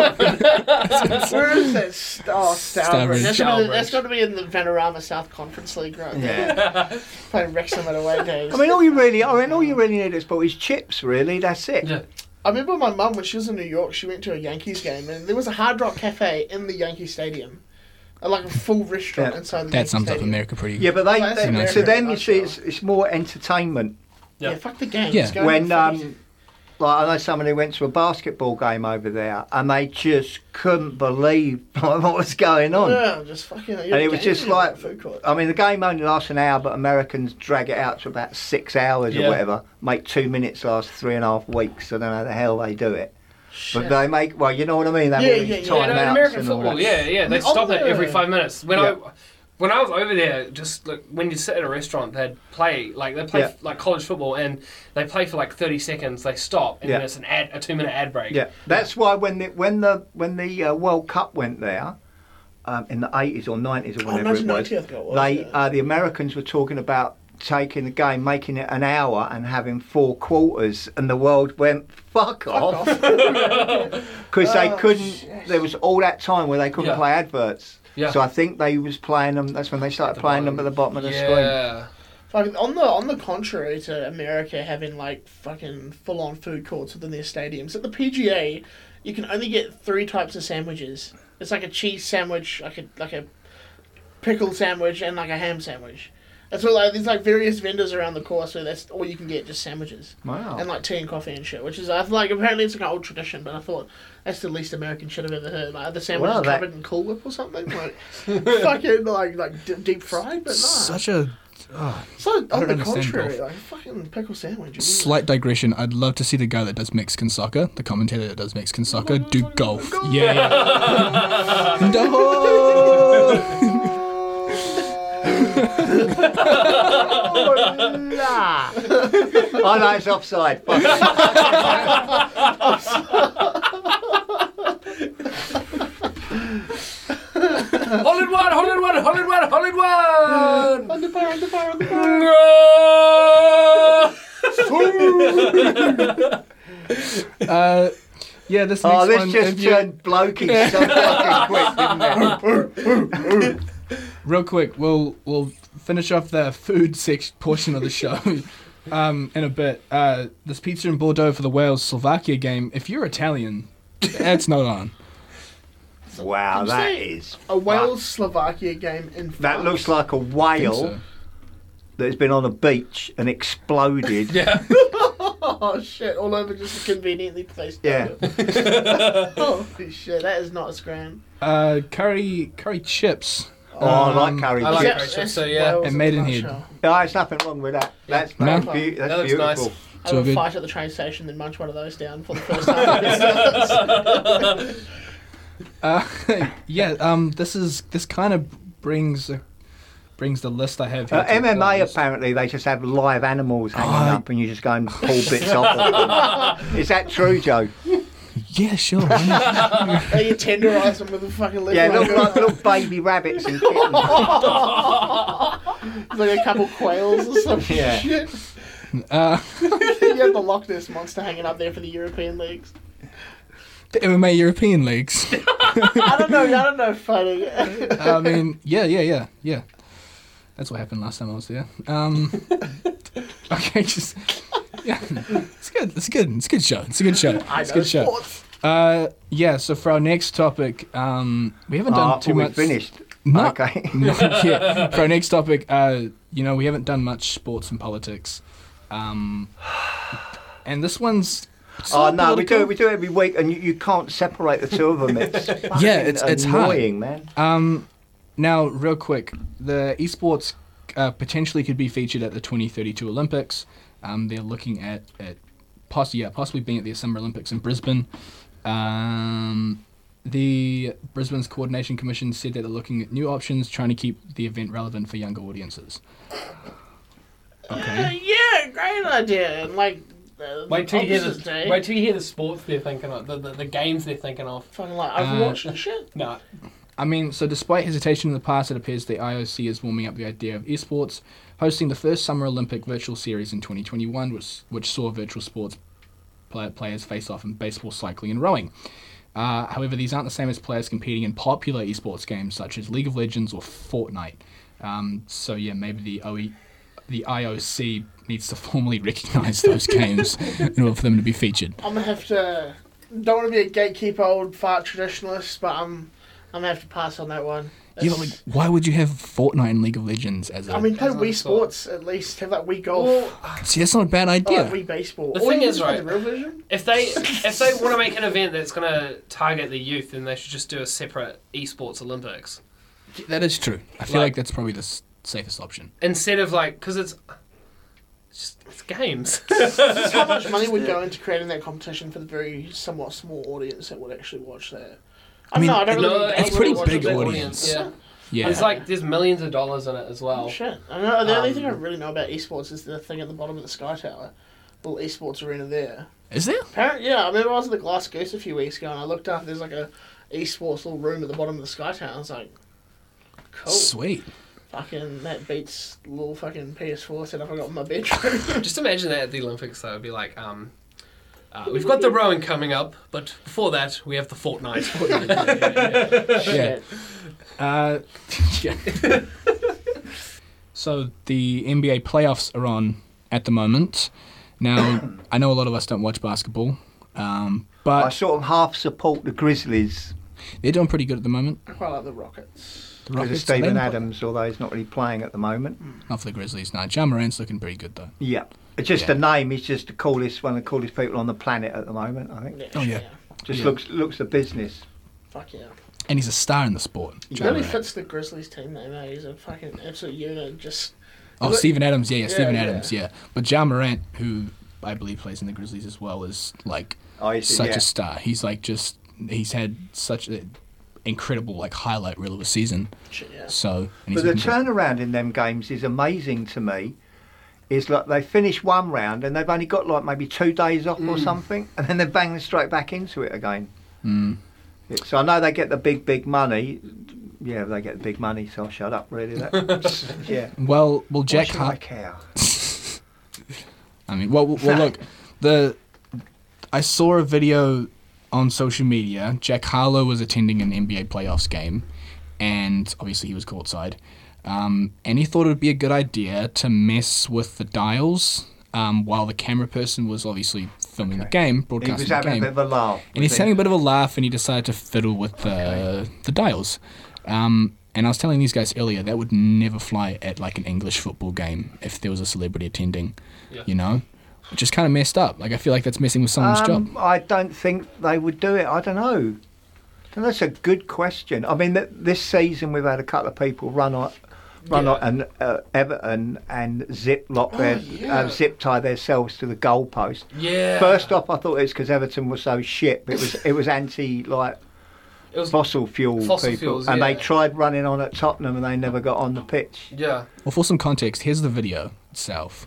Where is that? St- oh, Stourbridge. Stourbridge. That's got to be- Stourbridge. that's got to be in the Vanarama South Conference League, right? Yeah. Playing Wrexham at away days. I mean, all you really, I mean, all you really need is sport is chips. Really, that's it. Yeah. I remember my mum, when she was in New York, she went to a Yankees game, and there was a Hard Rock Cafe in the Yankee Stadium. Uh, Like a full restaurant Yeah. inside the That Yankee sums up Stadium. America pretty. Yeah, but they, Well, that's they America so then in a you see, nutshell. it's, it's more entertainment. Yeah, Yeah. fuck the games. Yeah. Go to When the footy. um, like I know somebody went to a basketball game over there, and they just couldn't believe like, what was going on. Yeah, just fucking. And it was just like, food court. I mean, the game only lasts an hour, but Americans drag it out to about six hours Yeah. or whatever. Make two minutes last three and a half weeks. I don't know how the hell they do it. Shit. But they make, well, you know what I mean? They have Yeah, all these yeah, yeah. Yeah, no, timeouts American and all football, that. yeah, yeah, they mean, stop on it every the- five minutes. When Yeah. I when I was over there, just like when you sit at a restaurant, they'd play like they play Yeah. like college football, and they play for like thirty seconds. They stop, and then Yeah. it's an ad, a two minute ad break. Yeah, that's why when the when the when the uh, World Cup went there um, in the eighties or nineties or Oh, whatever it was, nineteen ninety, I think it was, they yeah. uh, the Americans were talking about taking the game, making it an hour, and having four quarters, and the world went fuck off because they Oh, couldn't. shit. There was all that time where they couldn't Yeah. play adverts. Yeah. So I think they was playing them. That's when they started the playing them bottom. at the bottom of the screen. Yeah. Like, on the on the contrary to America having like fucking full on food courts within their stadiums, at the P G A, you can only get three types of sandwiches. It's like a cheese sandwich, like a like a pickle sandwich, and like a ham sandwich. That's what like there's like various vendors around the course where that's all you can get, just sandwiches. Wow. And like tea and coffee and shit, which is I feel like apparently it's like an old tradition, but I thought that's the least American shit I've ever heard. Like the sandwich Well, is that- covered in Cool Whip or something, like fucking like like d- deep fried, but no. Such a oh, So on don't the understand contrary, golf. like fucking pickle sandwich. you slight digression. I'd love to see the guy that does Mexican soccer, the commentator that does Mexican soccer, do golf. Yeah, yeah. No! Oh no, it's offside. Fuck it. Hole in one, hole in one, hole in one, hole in one. Under par, under par, under par. Uh, yeah, this Oh, next this one. just if you- turned blokey so fucking quick, didn't it? Real quick, we'll we'll finish off the food section portion of the show um, in a bit. Uh, this pizza in Bordeaux for the Wales Slovakia game. If you're Italian, it's not on. Wow, Did you that say is. A Wales Slovakia game in France. That looks like a I think whale so. that has been on a beach and exploded. Yeah. Oh shit! All over just a conveniently placed. Yeah. burger. Holy shit! That is not a scram. Uh, curry curry chips. Oh, I like Um, curry I like chips. curry chips, so yeah. Wales And in Maidenhead. a nutshell. No, there's nothing wrong with that. That's No? that's, beau- that's That looks beautiful. nice. I So would good. fight at the train station, then munch one of those down for the first time. Uh, yeah. Um. This is this kind of brings brings the list I have here. Uh, to a M M A close. apparently they just have live animals hanging Oh, up and you just go and pull bits off of them. Is that true, Joe? Yeah, sure. why not? They you tenderize them with a fucking lip. Yeah, like look like little baby rabbits and kittens. It's like a couple quails or some Yeah. shit. Uh, You have the Loch Ness monster hanging up there for the European leagues. the M M A European leagues. I don't know. I don't know fighting. I mean, yeah, yeah, yeah, yeah. That's what happened last time I was there. Um, okay, just yeah, it's good. It's good. It's a good show. It's a good show. I It's a know good show. sports. Uh, yeah. So for our next topic, um, we haven't done Ah, too oh, we much. finished. No, Okay. no, yeah. For our next topic, uh, you know, we haven't done much sports and politics, um, and this one's. Oh sort of no, we do political. it. We do it every week, and you, you can't separate the two of them. It's Yeah, it's- fucking it's hard. annoying, man. Um, now, real quick, the esports uh, potentially could be featured at the twenty thirty-two Olympics. Um, they're looking at, at poss- yeah, possibly being at the Summer Olympics in Brisbane. Um, the Brisbane's Coordination Commission said that they're looking at new options, trying to keep the event relevant for younger audiences. Uh, Okay. yeah, great idea. And like, uh, Wait till you hear opposite the day, wait till you hear the sports they're thinking of, the the, the games they're thinking of. fucking like Overwatch and shit. No, I mean, so despite hesitation in the past, it appears the I O C is warming up the idea of esports, hosting the first Summer Olympic virtual series in twenty twenty-one, which which saw virtual sports play, players face off in baseball, cycling, and rowing. Uh, however, these aren't the same as players competing in popular esports games such as League of Legends or Fortnite. Um, so yeah, maybe the O E, the I O C needs to formally recognise those games in order for them to be featured. I'm gonna have to. Don't want to be a gatekeeper, old fart traditionalist, but I'm. I'm gonna have to pass on that one. Yeah, but like, why would you have Fortnite and League of Legends as a... I mean, play As an Wii sport. Sports at least. Have like Wii Golf. well, See, that's not a bad or idea. like Wii Baseball. The Or thing you is, just play right, the real version. if they if they want to make an event that's going to target the youth, then they should just do a separate esports Olympics That is true. I feel Like- like that's probably the s- safest option. instead of like because it's it's just it's games. Just how much money would go into creating that competition for the very somewhat small audience that would actually watch that? I, I mean, mean, no, I don't it- really. no, I it's don't pretty really watch big the audience. Yeah, Yeah. it's like there's millions of dollars in it as well. Shit. I know, the only Um, thing I really know about esports is the thing at the bottom of the Sky Tower. Little esports arena there. Is there? Apparently, yeah, I remember I was at the Glass Goose a few weeks ago and I looked up, there's like a esports little room at the bottom of the Sky Tower. I was like, cool. Sweet. Fucking, that beats the little fucking P S four setup I got in my bedroom. Just imagine that at the Olympics, though. It'd be like, um, uh, we've got the rowing coming up, but before that, we have the Fortnite. Yeah. Uh, yeah. So the N B A playoffs are on at the moment. Now, I know a lot of us don't watch basketball, um, I but sort of half support the Grizzlies they're doing pretty good at the moment. I quite like the Rockets. The because of Rockets, Stephen they- Adams, although he's not really playing at the moment. Not for the Grizzlies, no. Ja Morant's looking pretty good, though. Yeah. It's just Yeah. a name. He's just the coolest, one of the coolest people on the planet at the moment, I think. Yeah, Oh, yeah. shit, Just Yeah. looks looks the business. Fuck yeah. And he's a star in the sport. He Ja really Morant. fits the Grizzlies team, though, mate. He's a fucking absolute unit. Just. Oh, Look- Stephen Adams, yeah, yeah, Yeah, Stephen yeah. Adams, yeah. But Ja Morant, who I believe plays in the Grizzlies as well, is like Oh, he's, such yeah. a star. He's like just he's had such an incredible like highlight reel of a season. Shit, yeah. So, and he's But the looking good. turnaround in them games is amazing to me. Is like they finish one round and they've only got like maybe two days off or something, and then they're banging straight back into it again. Mm. It- So I know they get the big, big money. Yeah, they get the big money, so I'll shut up. Really, that, yeah. Well, well, Jack Why should I Har- care? I mean, well, well, well, look, the I saw a video on social media. Jack Harlow was attending an N B A playoffs game, and obviously he was courtside. Um, and he thought it would be a good idea to mess with the dials um, while the camera person was obviously filming the game, He broadcasting was the having a game. bit of a laugh. And he's was having he? a bit of a laugh, and he decided to fiddle with the the dials. Um, and I was telling these guys earlier that would never fly at like an English football game if there was a celebrity attending. Yeah. You know, which is kind of messed up. Like I feel like that's messing with someone's job. Um, I don't think they would do it. I don't know. I think that's a good question. I mean, th- this season we've had a couple of people run on, run Yeah. on, and uh, Everton and zip lock their, yeah. uh, zip tie themselves to the goalpost. Yeah. First off, I thought it was because Everton was so shit, but it was it was anti like it was fossil fuel Fossil people, fuels, and they yeah. tried running on at Tottenham and they never got on the pitch. yeah. Well, for some context, here's the video itself.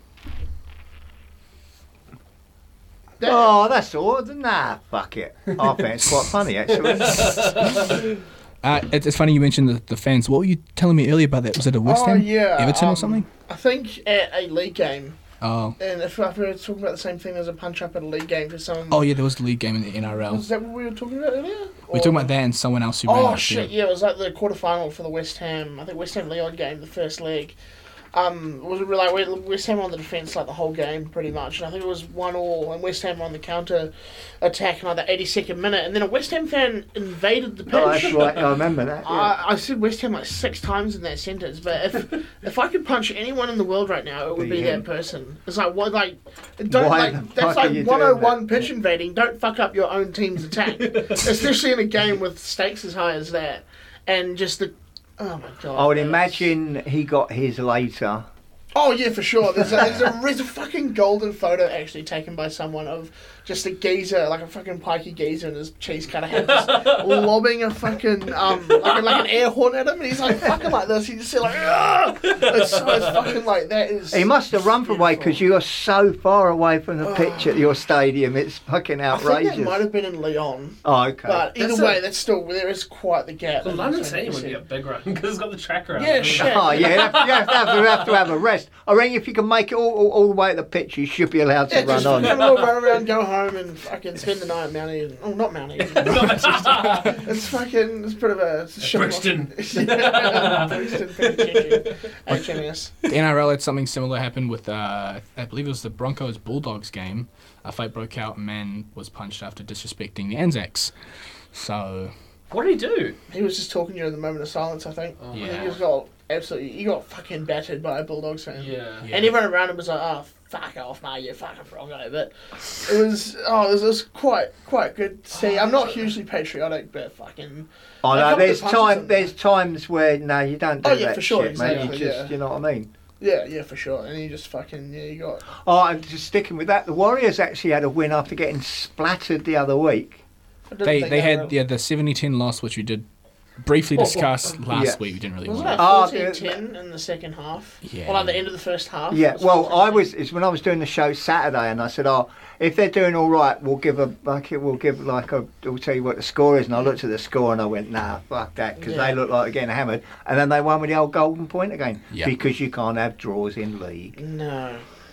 Oh, that's all. Nah, fuck it. I think it's quite funny actually. Uh, it's, it's funny you mentioned the, the fans. What were you telling me earlier about that? Was it a West Oh, Ham, yeah, Everton um, or something? I think at a league game, Oh, and if, if we were talking about the same thing, there's a punch up at a league game for some. oh yeah, there was the league game in the N R L. Was that what we were talking about earlier? We're talking about that and someone else who ran Oh out shit! there. Yeah, it was like the quarterfinal for the West Ham. I think West Ham Leon game, the first leg. Um, was it like we- West Ham on the defence like the whole game pretty much, and I think it was one all, and West Ham on the counter attack in like the eighty-second minute, and then a West Ham fan invaded the pitch. Oh, that's right. I remember that. Yeah. I, I said West Ham like six times in that sentence, but if if I could punch anyone in the world right now, it would Be be him. that person. It's like what like don't Why the like that's fuck are you like doing one oh one that? pitch invading. Don't fuck up your own team's attack, especially in a game with stakes as high as that, and just the oh my god. I would that was- imagine he got his later. Oh yeah, for sure. There's a, there's a there's a fucking golden photo actually taken by someone of just a geezer, like a fucking pikey geezer in his cheese cutter hat, just lobbing a fucking, um, like, like an air horn at him, and he's like fucking like this. You just see like, ah! It's so it's fucking like that is. He must have run for away because you are so far away from the pitch at your stadium. It's fucking I outrageous. think it might have been in Lyon. Oh, okay. But either That's way, a- that's still there is quite the gap. The London Stadium would be a big run because it's got the track around. Yeah, it. shit. Oh yeah, you have, you have, to have, you have to have a rest. I reckon if you can make it all, all, all the way to the pitch, you should be allowed to Yeah, run just on. have a little run around, go home, and fucking spend the night at Mount Eden. Oh, not Mount Eden. It's fucking. It's a bit of a. It's a shit Brixton. Yeah, Brixton, pretty H M S. The N R L had something similar happen with, uh, I believe it was the Broncos Bulldogs game. A fight broke out, and man was punched after disrespecting the Anzacs. So, What did he do? He was just talking during the moment of silence, I think. Oh, I think yeah. he just got absolutely. He got fucking battered by a Bulldogs fan. Yeah. Yeah. And everyone around him was like, "Oh, fuck off, mate! You fucking Bronco." But it was, oh, it was, it was quite, quite good to see. I'm not hugely patriotic, but fucking. Oh A no, couple there's of punches time. in there's there. times where no, you don't do Oh, yeah, that for sure, shit, mate. You exactly, just, yeah. you know what I mean. Yeah, yeah, for sure. And he just fucking, yeah, you got. Oh, and just sticking with that, the Warriors actually had a win after getting splattered the other week. I didn't they think they that had really- yeah, the seventy ten loss, which we did briefly Well, discuss last yeah. week. We didn't really Wasn't want that Oh, fourteen yeah. ten in the second half? Yeah. Well, at the end of the first half? Yeah, It was well, I fourteen ten. was. It's when I was doing the show Saturday, and I said, "Oh, if they're doing all right, we'll give a like we'll give like a we'll tell you what the score is." And I looked at the score and I went, "Nah, fuck that," because Yeah. they look like they're getting hammered. And then they won with the old golden point again Yeah. because you can't have draws in league. No.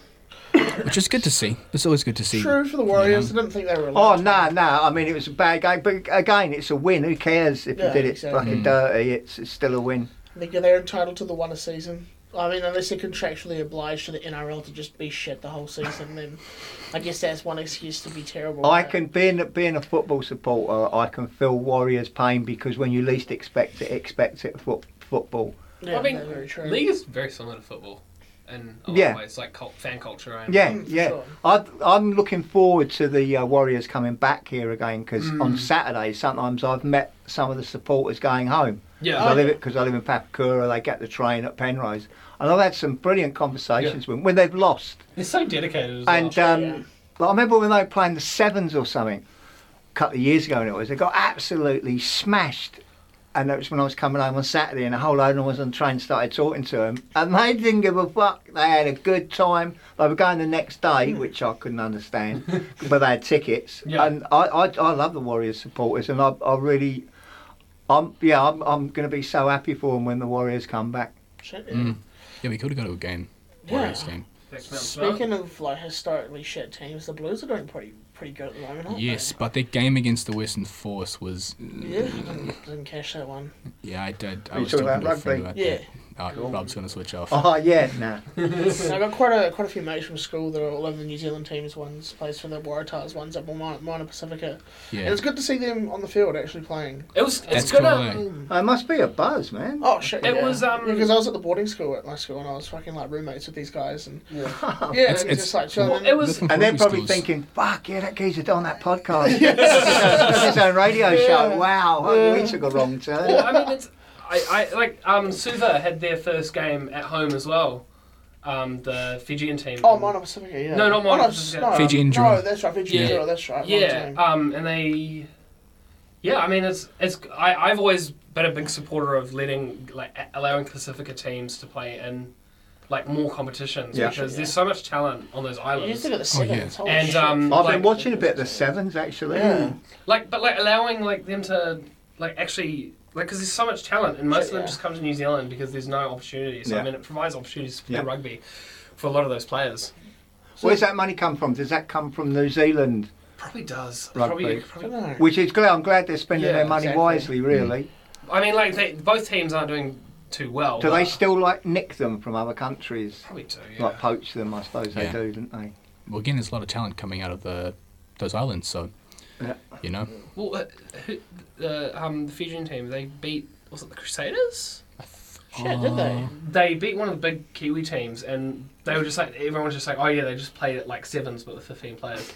which is good to see. It's always good to see. True for the Warriors. I didn't think they were Oh allowed no, to. no! I mean, it was a bad game, but again, it's a win. Who cares if Yeah, you did it exactly. fucking Mm. dirty? It's, it's still a win. They- They're entitled to the one a season. I mean, unless they're contractually obliged to the N R L to just be shit the whole season, then I guess that's one excuse to be terrible. I but- can being being a football supporter, I can feel Warriors' pain because when you least expect it, expect it for football. Yeah, I mean, that's very true. league is very similar to football in a lot Yeah. of ways, like cult, fan culture. And Yeah, Mm, for yeah. sure. I, I'm looking forward to the uh, Warriors coming back here again because Mm. on Saturdays sometimes I've met some of the supporters going home. yeah. Because I live because I live in Papakura, they get the train at Penrose, and I've had some brilliant conversations with them when they've lost. They're so dedicated as And well. um, yeah. like, I remember when they were playing the Sevens or something a couple of years ago, and it was they got absolutely smashed. And that was when I was coming home on Saturday, and a whole load of them was on the train, started talking to them, and they didn't give a fuck. They had a good time. They were going the next day, which I couldn't understand, but they had tickets. Yeah. And I, I, I love the Warriors supporters, and I, I really, I'm, yeah, I'm, I'm going to be so happy for them when the Warriors come back. Shit, yeah. Mm. Yeah, we could have got to a game. Warriors Yeah. game. Next Mount Smart. Speaking of like historically shit teams, the Blues are doing pretty pretty good at the moment, aren't Yes, but their game against the Western Force was. they? Yeah, didn't, didn't cash that one. Yeah, I did. I Are you was talking talking to about a friend rugby? about Yeah. that. Oh, Rob's going to switch off. Oh yeah, nah. I got quite a quite a few mates from school that are all over the New Zealand teams. One's plays for the Waratahs, one's up Minor, Minor Pacifica, Yeah. and it's good to see them on the field actually playing. It was. It's That's good. cool, uh, eh? It must be a buzz, man. Oh shit! It yeah. was, um, because I was at the boarding school at my school and I was fucking like roommates with these guys and Yeah. yeah, It's- and it's, it's- just like chilling. Well, it was. Different And they're boarding probably schools. thinking, "Fuck yeah, that geezer's on that podcast. Got his own radio show. Wow, Yeah. we took a wrong turn." Well, I mean, it's. I, I like um Suva had their first game at home as well. Um, the Fijian team. Oh, Minor Pacifica, yeah. No, not Oh, Minor no, Pacifica. no, Fiji and No, Drua. that's right, Fiji and Yeah. Drua, that's right. wrong Yeah. team. Um, and they. Yeah, I mean, it's it's. I I've always been a big supporter of letting like a- allowing Pacifica teams to play in, like more competitions Yeah. because Yeah. there's so much talent on those You islands. used to get the Oh, yeah. sevens. holy And, shit. um, I've like- been watching a bit of the sevens actually. Yeah. Like, but like allowing like them to like actually like because there's so much talent and most of them Yeah. just come to New Zealand because there's no opportunity. So Yeah. I mean, it provides opportunities to play Yeah. rugby for a lot of those players. Where's that money come from? Does that come from New Zealand? Probably does. Rugby. Probably, I probably. don't know. Which is glad. I'm glad they're spending Yeah, their money exactly. wisely. Really. I mean, like they, both teams aren't doing too well. Do but they still like nick them from other countries? Probably do. Yeah. Like poach them, I suppose Yeah. they do, don't they? Well, again, there's a lot of talent coming out of the those islands, so Yeah. you know. Well, uh, who, the um the Fijian team they beat was it the Crusaders? Shit, did they? They beat one of the big Kiwi teams, and they were just like everyone was just like, oh yeah, they just played it like sevens but with fifteen players.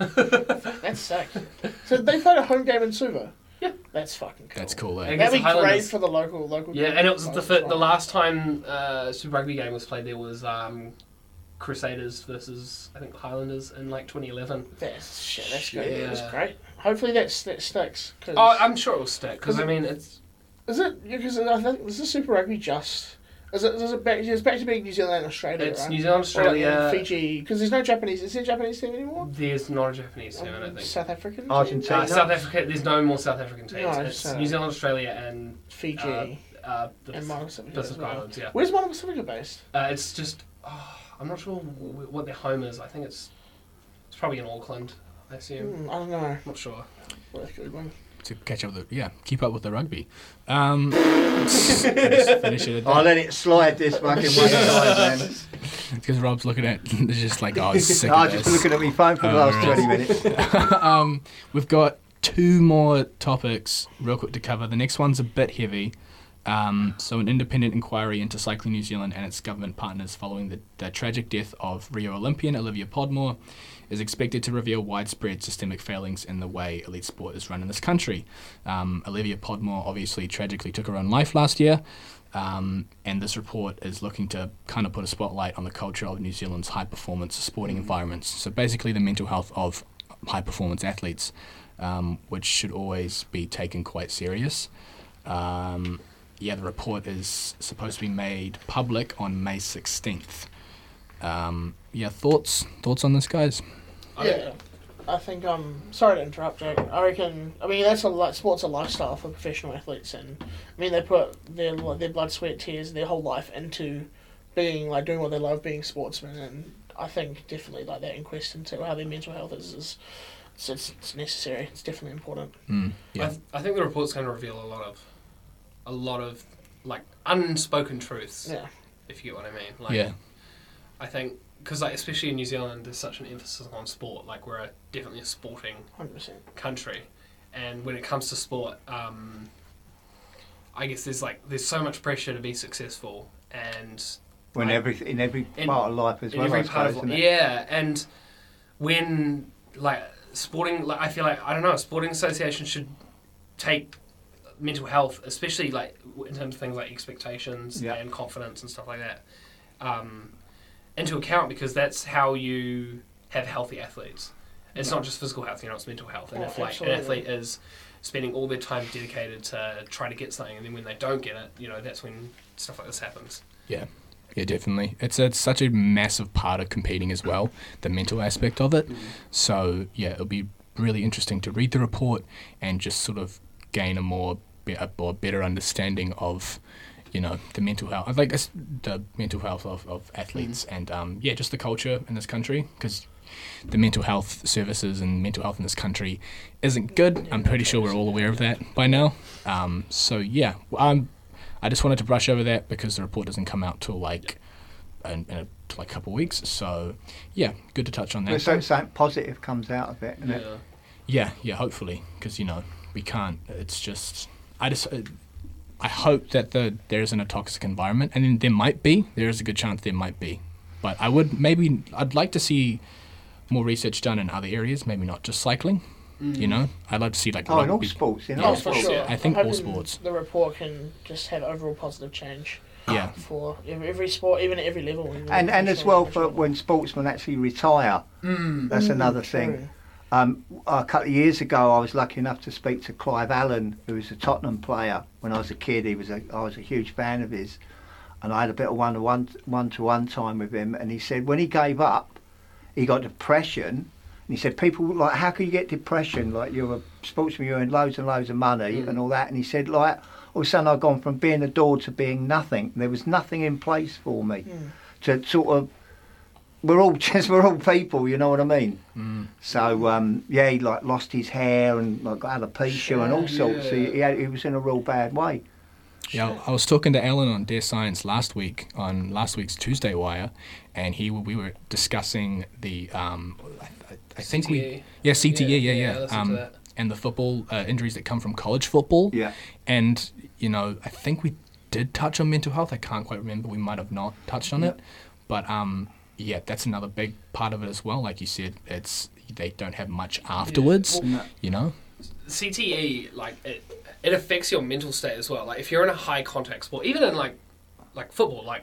That's sick. So they played a home game in Suva? Yeah. That's fucking cool. That's cool, I eh? guess That'd be the great Highlanders- for the local local. Yeah, team. and it was the That's fir- right. the last time uh, Super Rugby game was played there was um, Crusaders versus I think Highlanders in like twenty eleven. That's shit. That's great. Yeah. That's great. Hopefully that's that sticks. Cause Oh, I'm sure it will stick because I mean it's is it because I think is the Super Rugby just is it is it back it's back to being New Zealand and Australia, it's right? New Zealand, Australia, or, uh, Fiji because there's no Japanese. Is there a Japanese team anymore? There's not a Japanese team, I don't Um, think. South African. team? Argentina. Uh, South Africa. There's no more South African teams. No, it's so- New Zealand, Australia, and Fiji. uh, uh, the and Moana Pacifica Pacific as well. Islands. Yeah. Where's Moana Pacifica based? Uh, it's just oh, I'm not sure w- what their home is. I think it's it's probably in Auckland. I assume. Hmm, I don't know. Not sure. Worth Googling. To catch up with the, yeah, keep up with the rugby. Um, just finish it at I'll that. let it slide this fucking one side, man. Because Rob's looking at, it's just like, oh, he's sick I of was just this. looking at my phone for the Oh, last right. twenty minutes. um, we've got two more topics real quick to cover. The next one's a bit heavy. Um, so an independent inquiry into Cycling New Zealand and its government partners following the, the tragic death of Rio Olympian Olivia Podmore is expected to reveal widespread systemic failings in the way elite sport is run in this country. Um, Olivia Podmore obviously tragically took her own life last year, um, and this report is looking to kind of put a spotlight on the culture of New Zealand's high-performance sporting environments. So basically the mental health of high-performance athletes, um, which should always be taken quite serious. Um, yeah, the report is supposed to be made public on May sixteenth. Um, yeah, thoughts thoughts on this, guys? Yeah, I think um. Sorry to interrupt, Jake. I reckon. I mean, that's a li- sports a lifestyle for professional athletes, and I mean they put their their blood, sweat, tears, their whole life into being like doing what they love, being sportsmen, and I think definitely like that inquest into how their mental health is is it's, it's, it's necessary. It's definitely important. Mm, I, yeah, th- I think the report's going to reveal a lot of a lot of like unspoken truths. Yeah. If you get what I mean. Like, yeah, I think because like especially in New Zealand, there's such an emphasis on sport. Like we're a, definitely a sporting Hundred percent. country, and when it comes to sport, um, I guess there's like there's so much pressure to be successful, and When like, every in every in- part of life as in well, every I part suppose, of isn't it? yeah, and when like sporting, like I feel like I don't know, sporting associations should take mental health, especially like in terms of things like expectations Yeah. and confidence and stuff like that, um, into account because that's how you have healthy athletes. It's not just physical health, you know, it's mental health. And Oh, if like absolutely. an athlete is spending all their time dedicated to try to get something, and then when they don't get it, you know, that's when stuff like this happens. yeah, yeah, definitely. It's it's such a massive part of competing as well, the mental aspect of it. So yeah, it'll be really interesting to read the report and just sort of gain a more be- a more better understanding of, you know, the mental health, like this- the mental health of, of athletes and um, yeah, just the culture in this country, because the mental health services and mental health in this country isn't good. I'm pretty sure we're all aware of that by now. Um, so yeah, um, I just wanted to brush over that because the report doesn't come out till like in, in a, till like a couple of weeks. So yeah, good to touch on that. But so something positive comes out of it, isn't it? Yeah. Yeah, yeah, hopefully, because you know we can't. It's just I just uh, I hope that the there isn't a toxic environment, and then there might be. There is a good chance there might be, but I would maybe I'd like to see more research done in other areas. Maybe not just cycling. You know, I'd like to see like Oh, in all rugby. sports, in Yeah, all Oh, for sports. sure. yeah. I think I'm all hoping sports. The report can just have overall positive change. Yeah. For every, every sport, even at every level. even And and as professional well and for amateur. when sportsmen actually retire, that's another thing. True. Um, a couple of years ago, I was lucky enough to speak to Clive Allen, who was a Tottenham player. When I was a kid, he was a, I was a huge fan of his, and I had a bit of one-to-one, one-to-one time with him. And he said when he gave up, he got depression. And he said people like, how can you get depression? Like you're a sportsman, you earn loads and loads of money and all that. And he said like, all of a sudden I've gone from being adored to being nothing. There was nothing in place for me to sort of. We're all just we're all people, you know what I mean. Mm. So um, yeah, he like lost his hair and like got alopecia and all sorts. So he, he, had, he was in a real bad way. Yeah, I was talking to Alan on Dare Science last week on last week's Tuesday Wire, and he we were discussing the um, I, I think C T we E. yeah C T E yeah Yeah, yeah, yeah, I listened to um, that. and the football uh, injuries that come from college football. Yeah. And you know I think we did touch on mental health. I can't quite remember. We might have not touched on Yeah. it, but um yeah, that's another big part of it as well. Like you said, it's they don't have much afterwards. Well, No. You know. C T E, like it, it affects your mental state as well. Like if you're in a high contact sport, even in like like football, like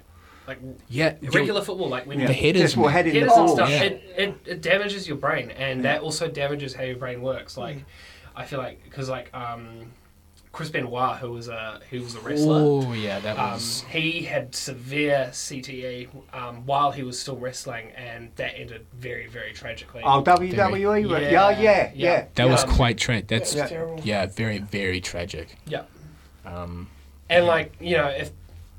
like Yeah, regular football, like when The you headers, Just will man. head in the headers and ball. stuff, yeah. it, it, it damages your brain, and that also damages how your brain works. Like, I feel like because like um, Chris Benoit, who was a who was a wrestler, Oh yeah, that um, was. he had severe C T E um, while he was still wrestling, and that ended very very tragically. Oh, W W E? Yeah. Yeah, yeah, yeah. Yeah. That was um, quite tra- That's That was terrible. yeah, very very tragic. yeah. Um, And like you know, if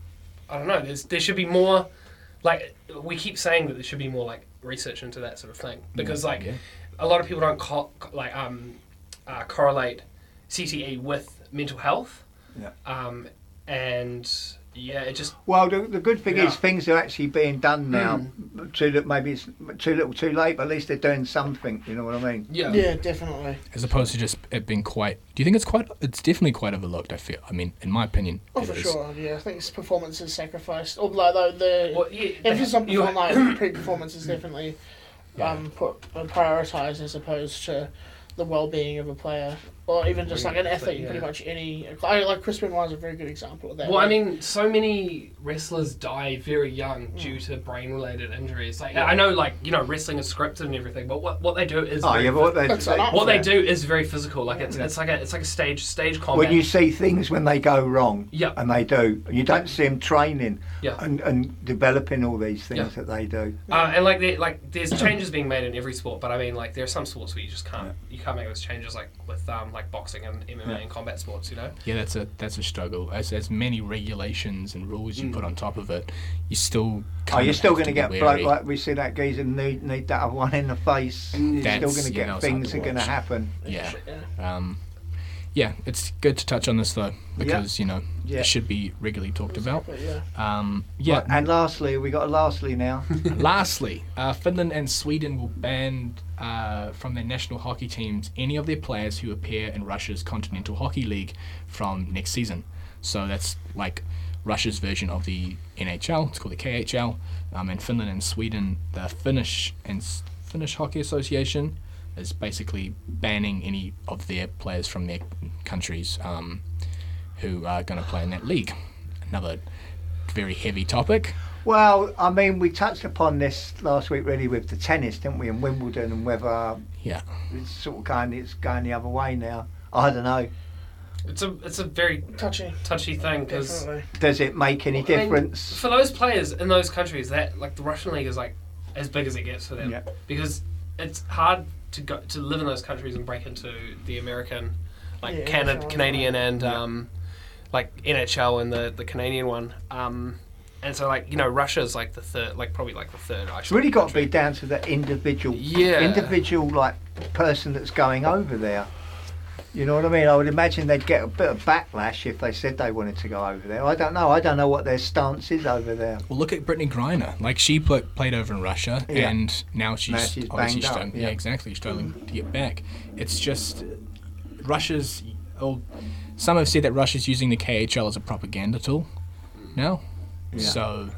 I don't know, there's there should be more. Like we keep saying that there should be more like research into that sort of thing because like yeah. a lot of people don't co- co- like um, uh, correlate C T E with mental health. Yeah. Um, and yeah, it just Well, the, the good thing Yeah. is things are actually being done now. Too li- maybe it's too little, too late, but at least they're doing something. You know what I mean? yeah. Yeah, definitely. as opposed to just it being quite. Do you think it's quite? It's definitely quite overlooked. I feel. I mean, in my opinion, Oh, it for is. sure. Yeah, I think it's performance is sacrificed. Although though the Well, yeah, emphasis on you- perform- like pre-performance is definitely um put uh, prioritized as opposed to the well-being of a player or even just like an athlete. Yeah. Pretty much any I, like Chris Benoit is a very good example of that. Well, I Like, mean, so many wrestlers die very young due to brain-related injuries. Like, I know, like you know, wrestling is scripted and everything, but what, what they do is Oh, very yeah, but what they, That's they- an art what they yeah. do is very physical. Like it's it's like a it's like a stage stage combat. When you see things when they go wrong, Yeah. and they do, you don't see them training Yeah. and, and developing all these things Yeah. that they do. Uh, and like, there- like, there's changes being made in every sport, but I mean, like, there are some sports where you just can't, you can't make those changes, like with um, like boxing and M M A and combat sports, you know. Yeah, that's a that's a struggle. As as many regulations and rules you Mm. put on top of it, you still. Oh, kind you're of still have going to to get be bloke wary. like we see that geezer need need that other one in the face. You're still That's- going to yeah, get that was things hard are to going to watch. happen. Yeah. yeah. Um, yeah, it's good to touch on this though because you know Yeah. it should be regularly talked about. But yeah. Um, yeah. Right, and lastly, we got a lastly now. Lastly, uh, Finland and Sweden will ban uh, from their national hockey teams any of their players who appear in Russia's Continental Hockey League from next season. So that's like Russia's version of the N H L. It's called the K H L. Um, and Finland and Sweden, the Finnish and S- Finnish Hockey Association, is basically banning any of their players from their countries um, who are going to play in that league. Another very heavy topic. Well, I mean, we touched upon this last week really with the tennis, didn't we, in Wimbledon, and whether Yeah. it's sort of going, it's going the other way now. I don't know. It's a it's a very Touchy. touchy thing because Definitely. Does it make any I mean, difference? for those players in those countries, that like the Russian league is like as big as it gets for them Yeah. because it's hard to go to live in those countries and break into the American, like Yeah, Canada, N H L, Canadian, and Yeah. um, like N H L and the the Canadian one. Um, and so like you know Russia's like the third, like probably like the third. It's really got to be down to the individual, Yeah. individual like person that's going over there. You know what I mean? I would imagine they'd get a bit of backlash if they said they wanted to go over there. I don't know. I don't know what their stance is over there. Well, look at Brittany Griner. Like she pl- played over in Russia, Yeah. and now she's, Now she's obviously banged up, struggling. Yeah. yeah. exactly, struggling to get back. It's just Russia's. Oh, some have said that Russia's using the K H L as a propaganda tool now. Yeah. So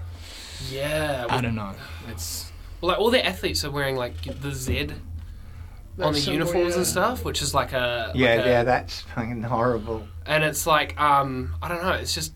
Yeah, I don't know. It's well, like all their athletes are wearing like the Z on the That's uniforms symbol, and stuff, which is like a Yeah, like a- yeah, that's fucking horrible. and it's like um I don't know, it's just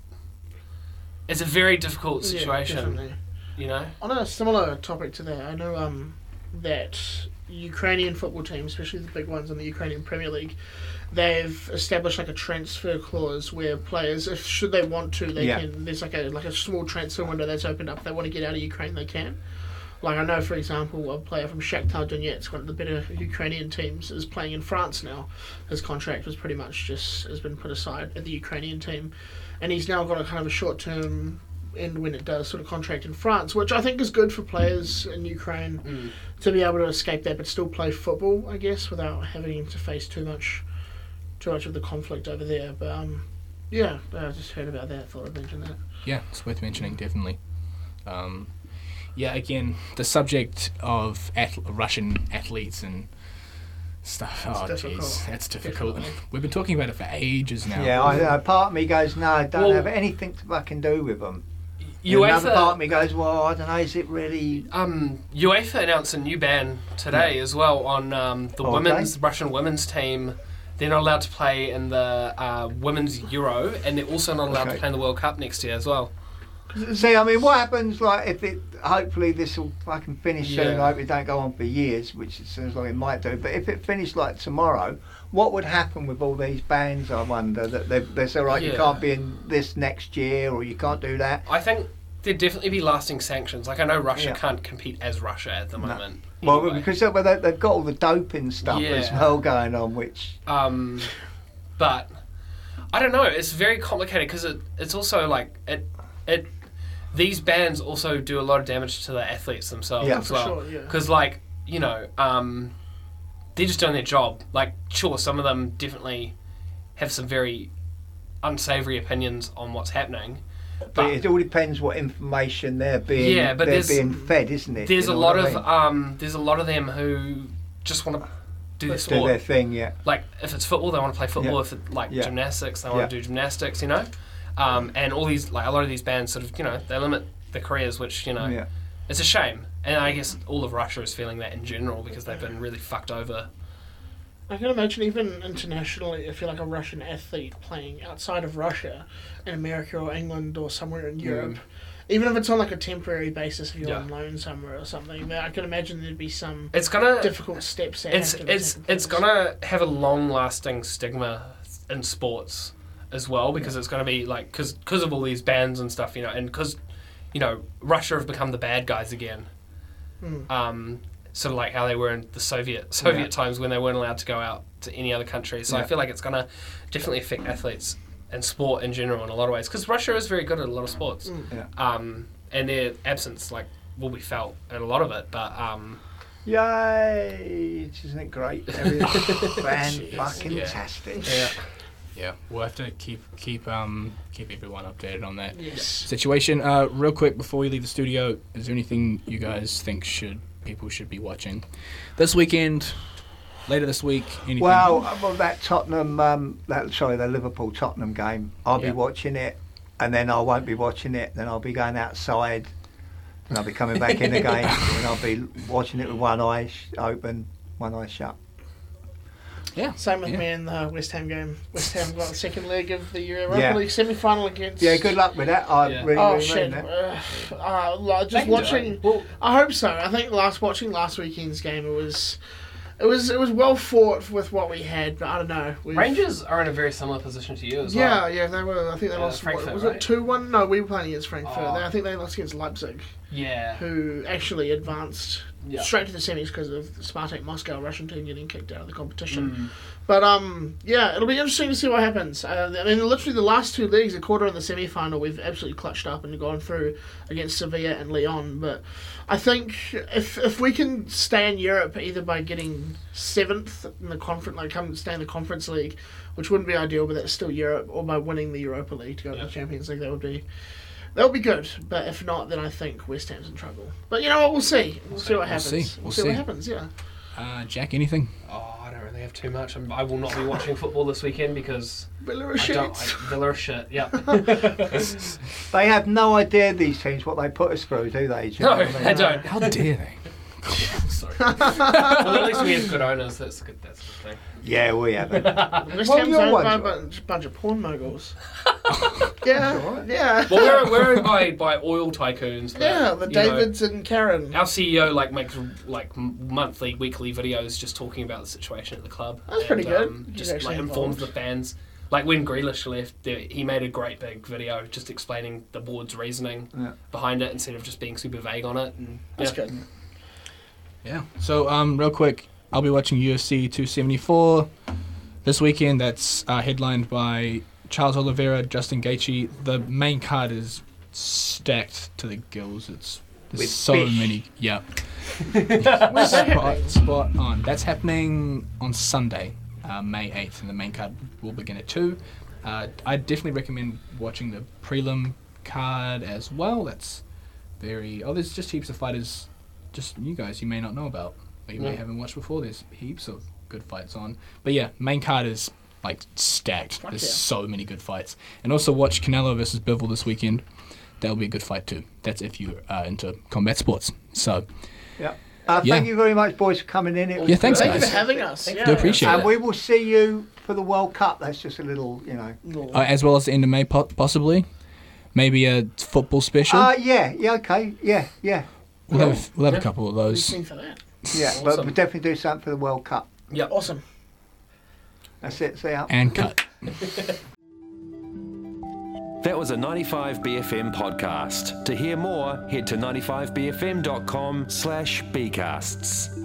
it's a very difficult Yeah, situation, definitely. you know. On a similar topic to that, I know um, that Ukrainian football teams, especially the big ones in the Ukrainian Premier League, they've established like a transfer clause where players, if should they want to, they Yeah. can. There's like a like a small transfer window that's opened up. If they want to get out of Ukraine, they can. Like I know, for example, a player from Shakhtar Donetsk, one of the better Ukrainian teams, is playing in France now. His contract was pretty much just has been put aside at the Ukrainian team, and he's now got a kind of a short-term end when it does sort of contract in France, which I think is good for players in Ukraine Mm. to be able to escape that, but still play football, I guess, without having to face too much, too much of the conflict over there. But um, yeah, I just heard about that. Thought I'd mention that. yeah, it's worth mentioning definitely. Um, yeah, again, the subject of ath- Russian athletes and stuff. Oh, difficult. jeez, that's difficult. Definitely. We've been talking about it for ages now. Yeah, I, I, part of me goes, no, it don't Well- have anything to fucking do with them. Another part of UEFA me goes, well, I don't know, is it really... um UEFA announced a new ban today as well on um, the Okay. women's Russian women's team. They're not allowed to play in the uh, women's Euro, and they're also not allowed Okay. to play in the World Cup next year as well. See, I mean, what happens, like, if it, hopefully this will fucking finish soon, Yeah. I hope it don't go on for years, which it seems like it might do, but if it finished, like, tomorrow, what would happen with all these bands, I wonder, that they, they say, right, you Yeah. can't be in this next year, or you can't do that? I think there'd definitely be lasting sanctions. Like, I know Russia Yeah. can't compete as Russia at the moment. Well, anyway. because they, well, they- they've got all the doping stuff as Yeah. well going on, which... Um, but I don't know. It's very complicated because it, it's also like it it these bans also do a lot of damage to the athletes themselves Yeah, as for well. sure, yeah. Because like you know, um, they're just doing their job. Like sure, some of them definitely have some very unsavory opinions on what's happening. But But it all depends what information they're being Yeah, but they're there's- being fed, isn't it? there's You a know lot what I of mean? um, there's a lot of them who just want to do their do sport. their thing, yeah. Like if it's football, they want to play football. Yeah. If it's like Yeah. gymnastics, they want Yeah. to do gymnastics. You know, um, and all these like a lot of these bands sort of you know they limit their careers, which you know Yeah. it's a shame. And I guess all of Russia is feeling that in general because they've been really fucked over. I can imagine even internationally, if you're like a Russian athlete playing outside of Russia, in America or England or somewhere in Europe, even if it's on like a temporary basis, if you're Yeah. on loan somewhere or something, then I can imagine there'd be some It's gonna difficult steps. That it's have to be it's taken it's place. gonna have a long lasting stigma in sports as well because it's gonna be like because because of all these bans and stuff, you know, and because you know Russia have become the bad guys again. Mm. Um, sort of like how they were in the Soviet Soviet Yeah. times when they weren't allowed to go out to any other country. So I Yeah. feel like it's gonna definitely affect athletes and sport in general in a lot of ways because Russia is very good at a lot of sports. Mm. Yeah. Um, and their absence like will be felt in a lot of it, but um, Yay! Isn't it great? Fan fucking Yeah. tastic. yeah. Yeah, we'll have to keep keep um keep everyone updated on that Yes. situation. Uh, real quick before we leave the studio, is there anything you guys think should people should be watching this weekend, later this week? Anything? Well, uh, well, that Tottenham, um, that sorry, the Liverpool Tottenham game. I'll Yeah. be watching it, and then I won't be watching it. Then I'll be going outside, and I'll be coming back in again, and I'll be watching it with one eye sh- open, one eye shut. yeah, Same with yeah. me in the West Ham game. West Ham got the second leg of the Europa Yeah. League semi-final against. Yeah, good luck with that. I Yeah. really, Oh really shit! mean that. Uh, uh, like, They just can do watching. it. Well, I hope so. I think last watching last weekend's game, it was, it was, it was well fought with what we had. But I don't know. We've- Rangers are in a very similar position to you as Yeah, well. yeah, they were. I think they Yeah, lost. Frankfurt, what, was right? it two one? No, we were playing against Frankfurt. Oh. They, I think they lost against Leipzig, Yeah. who actually advanced Yeah. straight to the semis because of the Spartak Moscow Russian team getting kicked out of the competition. Mm. But um, yeah, it'll be interesting to see what happens. Uh, I mean, literally the last two leagues, a quarter and the semi-final, we've absolutely clutched up and gone through against Sevilla and Lyon. But I think if if we can stay in Europe either by getting seventh in the conference, like come stay in the Conference League, which wouldn't be ideal, but that's still Europe, or by winning the Europa League to go to Yeah. the Champions League, that would be. That would be good, but if not, then I think West Ham's in trouble. But you know what? We'll see. We'll see what We'll happens. see. We'll We'll see see. what happens. Yeah. Uh, Jack, anything? Oh, I don't really have too much. I'm, I will not be watching football this weekend because Villa are I shit. don't. I, Villa are shit. Yeah. They have no idea, these teams, what they put us through, do they? Do you no, know what I mean? I don't. How dare they? Sorry. Well, at least we have good owners. That's a good. That's a good thing. Yeah, we haven't. West Well, Ham's your owned one's by a right. bunch, bunch of porn moguls. yeah, yeah. Well, we're we're owned by by oil tycoons. That, yeah, the you know, Davids and Karen. our C E O like makes like m- monthly, weekly videos just talking about the situation at the club. That's pretty good. He's just actually like informs involved. the fans. Like when Grealish left, there, he made a great big video just explaining the board's reasoning Yeah. behind it instead of just being super vague on it. And, That's yeah. good. Yeah. So, um, real quick, I'll be watching U F C two seventy-four this weekend. That's uh, headlined by Charles Oliveira, Justin Gaethje. The main card is stacked to the gills. It's there's With so fish. many. Yeah. Where's that spot, happening? spot on. That's happening on Sunday, uh, May eighth, and the main card will begin at two. Uh, I definitely recommend watching the prelim card as well. That's very. Oh, there's just heaps of fighters, just you guys you may not know about, or you may Yeah. haven't watched before. There's heaps of good fights on. But yeah, main card is like stacked. Fuck There's yeah. so many good fights. And also watch Canelo versus Bivol this weekend. That'll be a good fight too. That's if you are into combat sports. So Yeah. Uh, Yeah. Thank you very much, boys, for coming in. It was Yeah, thanks, great. Thank you guys. for having us. Thank Yeah. do appreciate And it. we will see you for the World Cup. That's just a little, you know. No. Uh, as well as the end of May po- possibly. maybe a football special. Uh, yeah, yeah, okay, yeah, yeah, we'll have we'll have Yeah. a couple of What do you those. think for that? yeah. But Awesome. we'll definitely do something for the World Cup. Yep. Awesome. That's it. See ya. And cut. That was a ninety-five B F M podcast. To hear more, head to ninety-five b f m dot com slash bcasts.